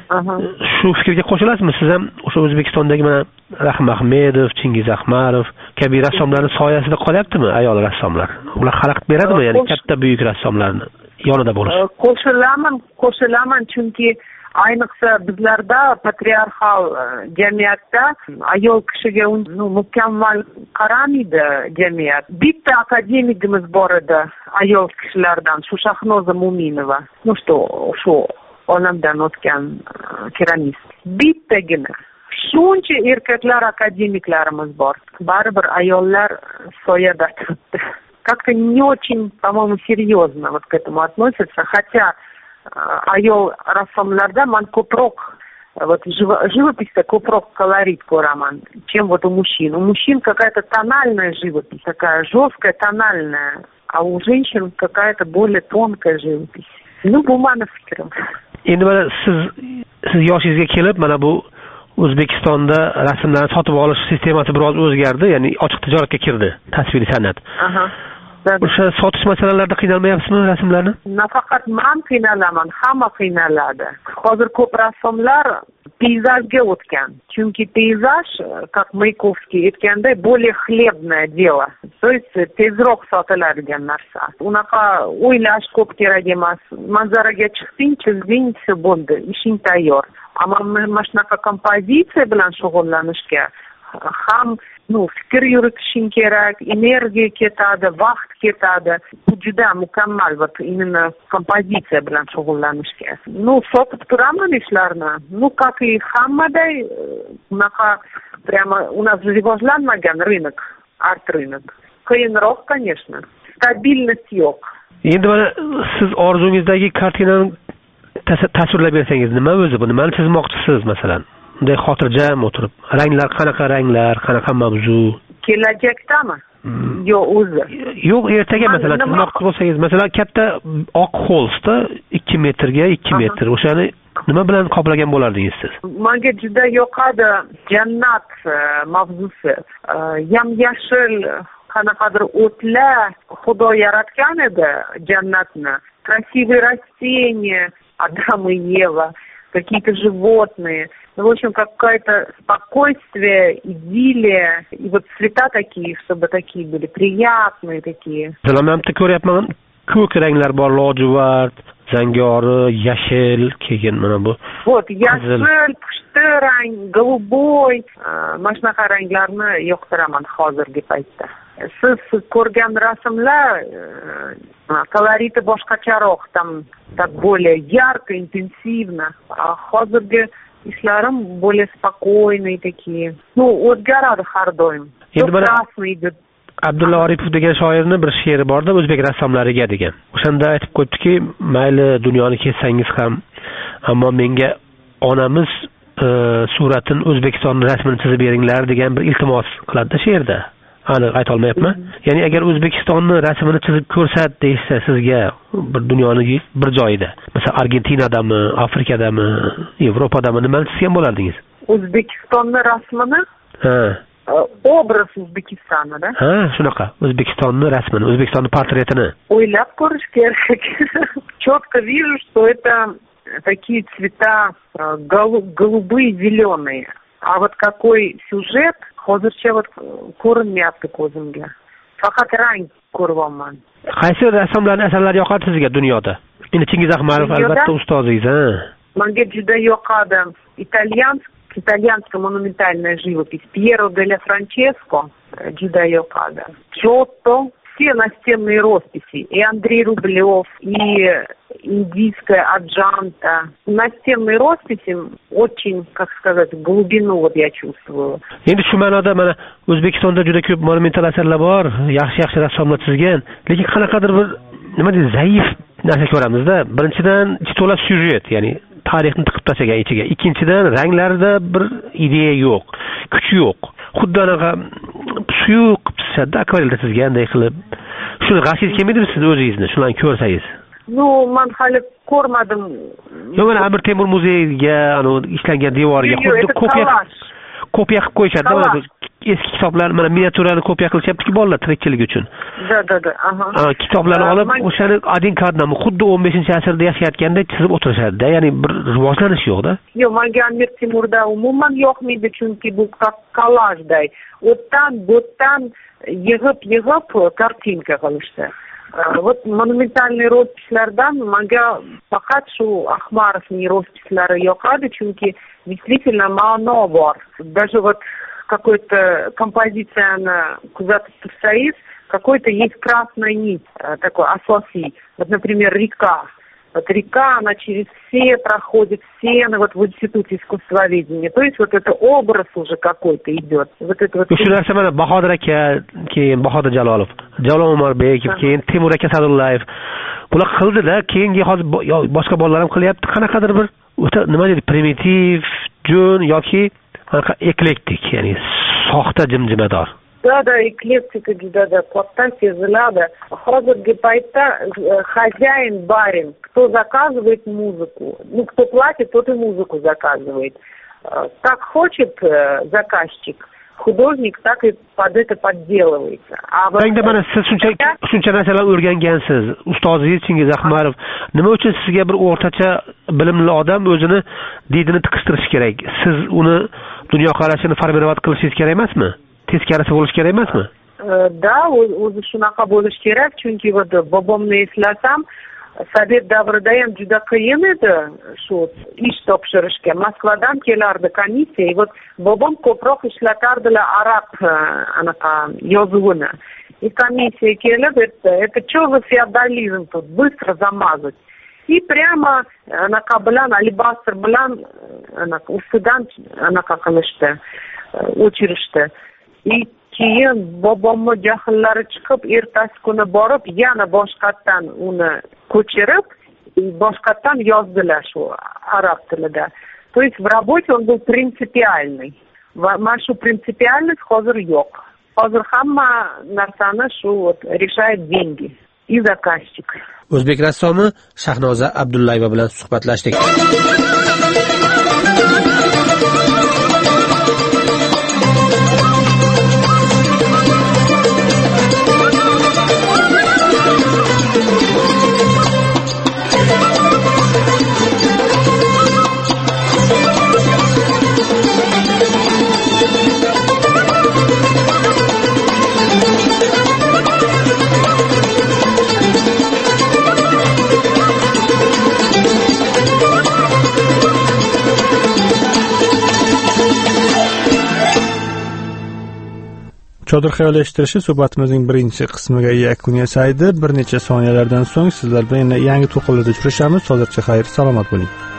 Shu fikrga qo'shilasizmi? Siz ham o'sha O'zbekistondagi mana Rahim Ahmedov, Chingiz Ahmadov kabi rassomlarning soyasida qolyaptimi ayol rassomlar? Ular xalaqit beradimi, ya'ni katta buyuk rassomlarni yonida bo'lish? Qo'shilaman, qo'shilaman chunki ayniqsa bizlarda patriarxal jamiyatda ayol kishiga ну, mukammal qaramaydi jamiyat. Bitta akademigimiz bor edi ayol kishilardan, shu Shahnoza Muminova. Ну что, shu olamdan o'tgan keramist. Bittagina. Shuncha erkaklar akademiklarimiz bor. Baribir ayollar soyada turibdi. Как-то не очень, по-моему, серьезно вот к этому относятся, хотя ayol rassomlarda man ko'proq вот живопись ko'proq колорит ko'raman, чем вот у мужчин. У мужчин какая-то тональная живопись, такая жесткая, тональная, а у женщин какая-то более тонкая живопись. Ну, bu mani fikrim. Endi mana siz siz yoshingizga kelib mana bu O'zbekistonda rasmlarni sotib olish sistemasi biroz o'zgardi, ya'ni ochiq tijoratga kirdi tasviriy san'at. Aha. O'sha sotish masalalarida qiynalmayapsizmi rasmlarni? Nafaqat men qiynalaman, hamma qiynaladi. Hozir ko'p rassomlar peyzajga o'tgan. Chunki peyzaj, как Maykovskiy aytganday, более хлебное дело. То есть tezroq sotiladigan narsa. Unaqa o'ylash ko'p kerak emas. Manzaraga chiqding, chizding, bo'ldi, ishing tayyor. Ammo mana shunaqa kompozitsiya bilan shug'ullanishga ham ну, fikr yuritishing kerak, energiya ketadi, vaqt ketadi. Bu juda mukammal, вот именно kompozitsiya bilan shug'ullanishga. Ну, sotib turaman ishlarni. Ну, как и hammaday, unaqa прямо у нас rivojlanmagan рынок, арт рынок. Qiyinroq, конечно. Stabilность yo'q. endi mana siz orzungizdagi kartinani tasvirlab bersangiz, nima o'zi bu? Nimani chizmoqchisiz masalan? Bunday xotirjam o'tirib, ranglar qanaqa ranglar, qanaqa mavzu? Kelajakdami? Yo, o'zi. Yo'q, ertaga masalan chizmoqchi bo'lsangiz, masalan katta oq holsda ikki metrga ikki metr, o'shani nima bilan qoplagan bo'lardingiz siz? Menga juda yoqadi jannat mavzusi. Yam-yashil qanaqadir o'tlar Xudo yaratgan edi jannatni. Красивые растения, Адам и Ева, какие-то животные. Ну, в общем, какое-то спокойствие, идиллия. И вот цвета такие, чтобы такие были приятные такие. Salamamda ko'ryapman, ko'k ranglar bor, lojuvard, zangori, yashil, keyin mana bu. Вот, yashil, pushti rang, голубой. Mana shunaqa ranglarni yoqtiraman hozirgi paytda. Siz ko'rgan rasmlar koloriti boshqacharoq, там так более ярко, интенсивно. А hozirgi ishlarim более спокойные такие. Ну, o'zgaradi har doim. Endi mana Abdulla Oripov degan shoirning bir she'ri borda, o'zbek rassomlariga degan. O'shanda aytib qo'yibdiki, mayli dunyoni kezsangiz ham, ammo menga onamiz suratin O'zbekiston rasmini chizib beringlar degan bir iltimos qiladi she'rda. Aniq ayta olmayapman. Ya'ni agar O'zbekistonni rasmini chizib ko'rsat deysa sizga bir dunyoning bir joyida, masalan Argentinadami, Afrikadami, Yevropadami nimani chizgan bo'lardingiz? O'zbekistonni rasmini? Ha. Obraz O'zbekistonni-da. Ha, shunaqa. O'zbekistonni rasmini, O'zbekistonni portretini. O'ylab ko'rish kerak. Четко вижу, что это такие цвета голубые, зеленые. А вот какой сюжет, hozircha вот ko'rinmayapti ko'zimga. Faqat rang ko'ryapman. Qaysi rassomlarning asarlari yoqadi sizga dunyoda? Endi Chingiz Ahmadov albatta ustozingiz, ha? Menga juda yoqadi italyansk, итальянская монументальная живопись. Пьеро дель Франческо juda yoqadi. Giotto, все настенные росписи. И Андрей Рублев, и индийская Аджанта. Настенные росписи очень, как сказать, глубину вот я чувствую. Endi shu ma'noda mana O'zbekistonda juda ko'p monumental asarlar bor, yaxshi-yaxshi rassomlar chizgan, lekin qanaqadir bir nima deydi, zaif narsa ko'ramizda. Birinchidan to'la syujet, ya'ni tarixni tiqib tashlagan ichiga. Ikkinchidan ranglarda bir ideya yo'q, kuch yo'q. Xuddi anaqa suyuq qilishadi, akvarelda chizganday qilib. Shuni g'ashingiz kelmaydimi siz o'zingizni, shularni ko'rsangiz? Ну, men hali ko'rmadim. Yo'q, mana Amir Temur muzeyiga, ana ishlangan devorga xuddi kopiya kopiya qilib qo'yishadi, mana eski kitoblar, mana miniatyurani kopiya qilishyapti-ku bolalar tirikchilik uchun. Da, da, da. Aha. Kitoblarni olib, o'shani adin kadnami xuddi o'n beshinchi asrda yashayotgandek chizib o'tirishadi-da, ya'ni bir rivojlanish yo'q-da. Yo'q, menga Amir Temurda umuman yoqmaydi, chunki bu kollajday. O'tdan, bo'tdan yig'ib-yig'ib kartinka qilishdi. Вот монументальный росписьlardan menga faqat shu Ahmarovning роспиslari yoqadi, chunki действительно ma'no bor. Даже вот какой-то композицияni kuzatib tursangiz, какой-то есть красная нить, такой асоси. Вот, например, река. Вот река, она через все проходит стены, вот в институте искусствоведения. То есть вот это образ уже какой-то идет. Вот это вот. Shu narsa mana Bahodir aka, keyin Bahodir Jalolov, Jalol Umorbekov, keyin Temur aka Sadullayev. Bular qildi-da, keyingi hozir boshqa bolalar ham qilyapti. Qanaqadir bir o'ta nima deydi, primitiv, jo'n yoki qanaqa eklektik, ya'ni soxta jimjimador. Да, да, эклектика juda da katta seziladi. Hozirgi paytda хозяин, барин, кто заказывает музыку, ну, кто платит, тот и музыку заказывает. Как хочет заказчик, художник так и под это подделывается. А вот endi mana siz shuncha shuncha narsalar o'rgangansiz, ustozingiz Chingiz Ahmadov, nima uchun sizga bir o'rtacha bilimli odam o'zini didini tiqishtirishi kerak? Siz uni dunyoqarashini formirovat qilishingiz kerak emasmi? Teskarisi bo'lish kerak emasmi? Да, o'zi shunaqa bo'lish kerak, chunki вот bobomni eslasam, Sovet davrida ham juda qiyin edi shu ish topshirishga. Moskvadan kelardi komissiya, и вот bobom ko'proq ishlatardilar arab anaqa yozuvini. И комиссия kelib, это что за феодализм тут, быстро замазать. И прямо anaqa bilan, alibastr bilan anaqa ustidan anaqa qilishdi, o'chirishdi. И keyin bobomni jahllari chiqib ertasi kuni borib yana boshqatdan uni ko'chirib boshqatdan yozdilar shu arab tilida. То есть в работе он был принципиальный. Va mana shu принципиальность hozir yo'q. Hozir hamma narsani shu решает деньги и заказчик. O'zbek rassomi Shahnoza Abdullayeva bilan suhbatlashdik. Chodir xayol eshittirishi suhbatimizning birinchi qismiga yakun yasaydi. Bir necha soniyalardan so'ng sizlar bilan yana yangi to'qinlarda uchrashamiz. Hozircha xayr, salomat bo'ling.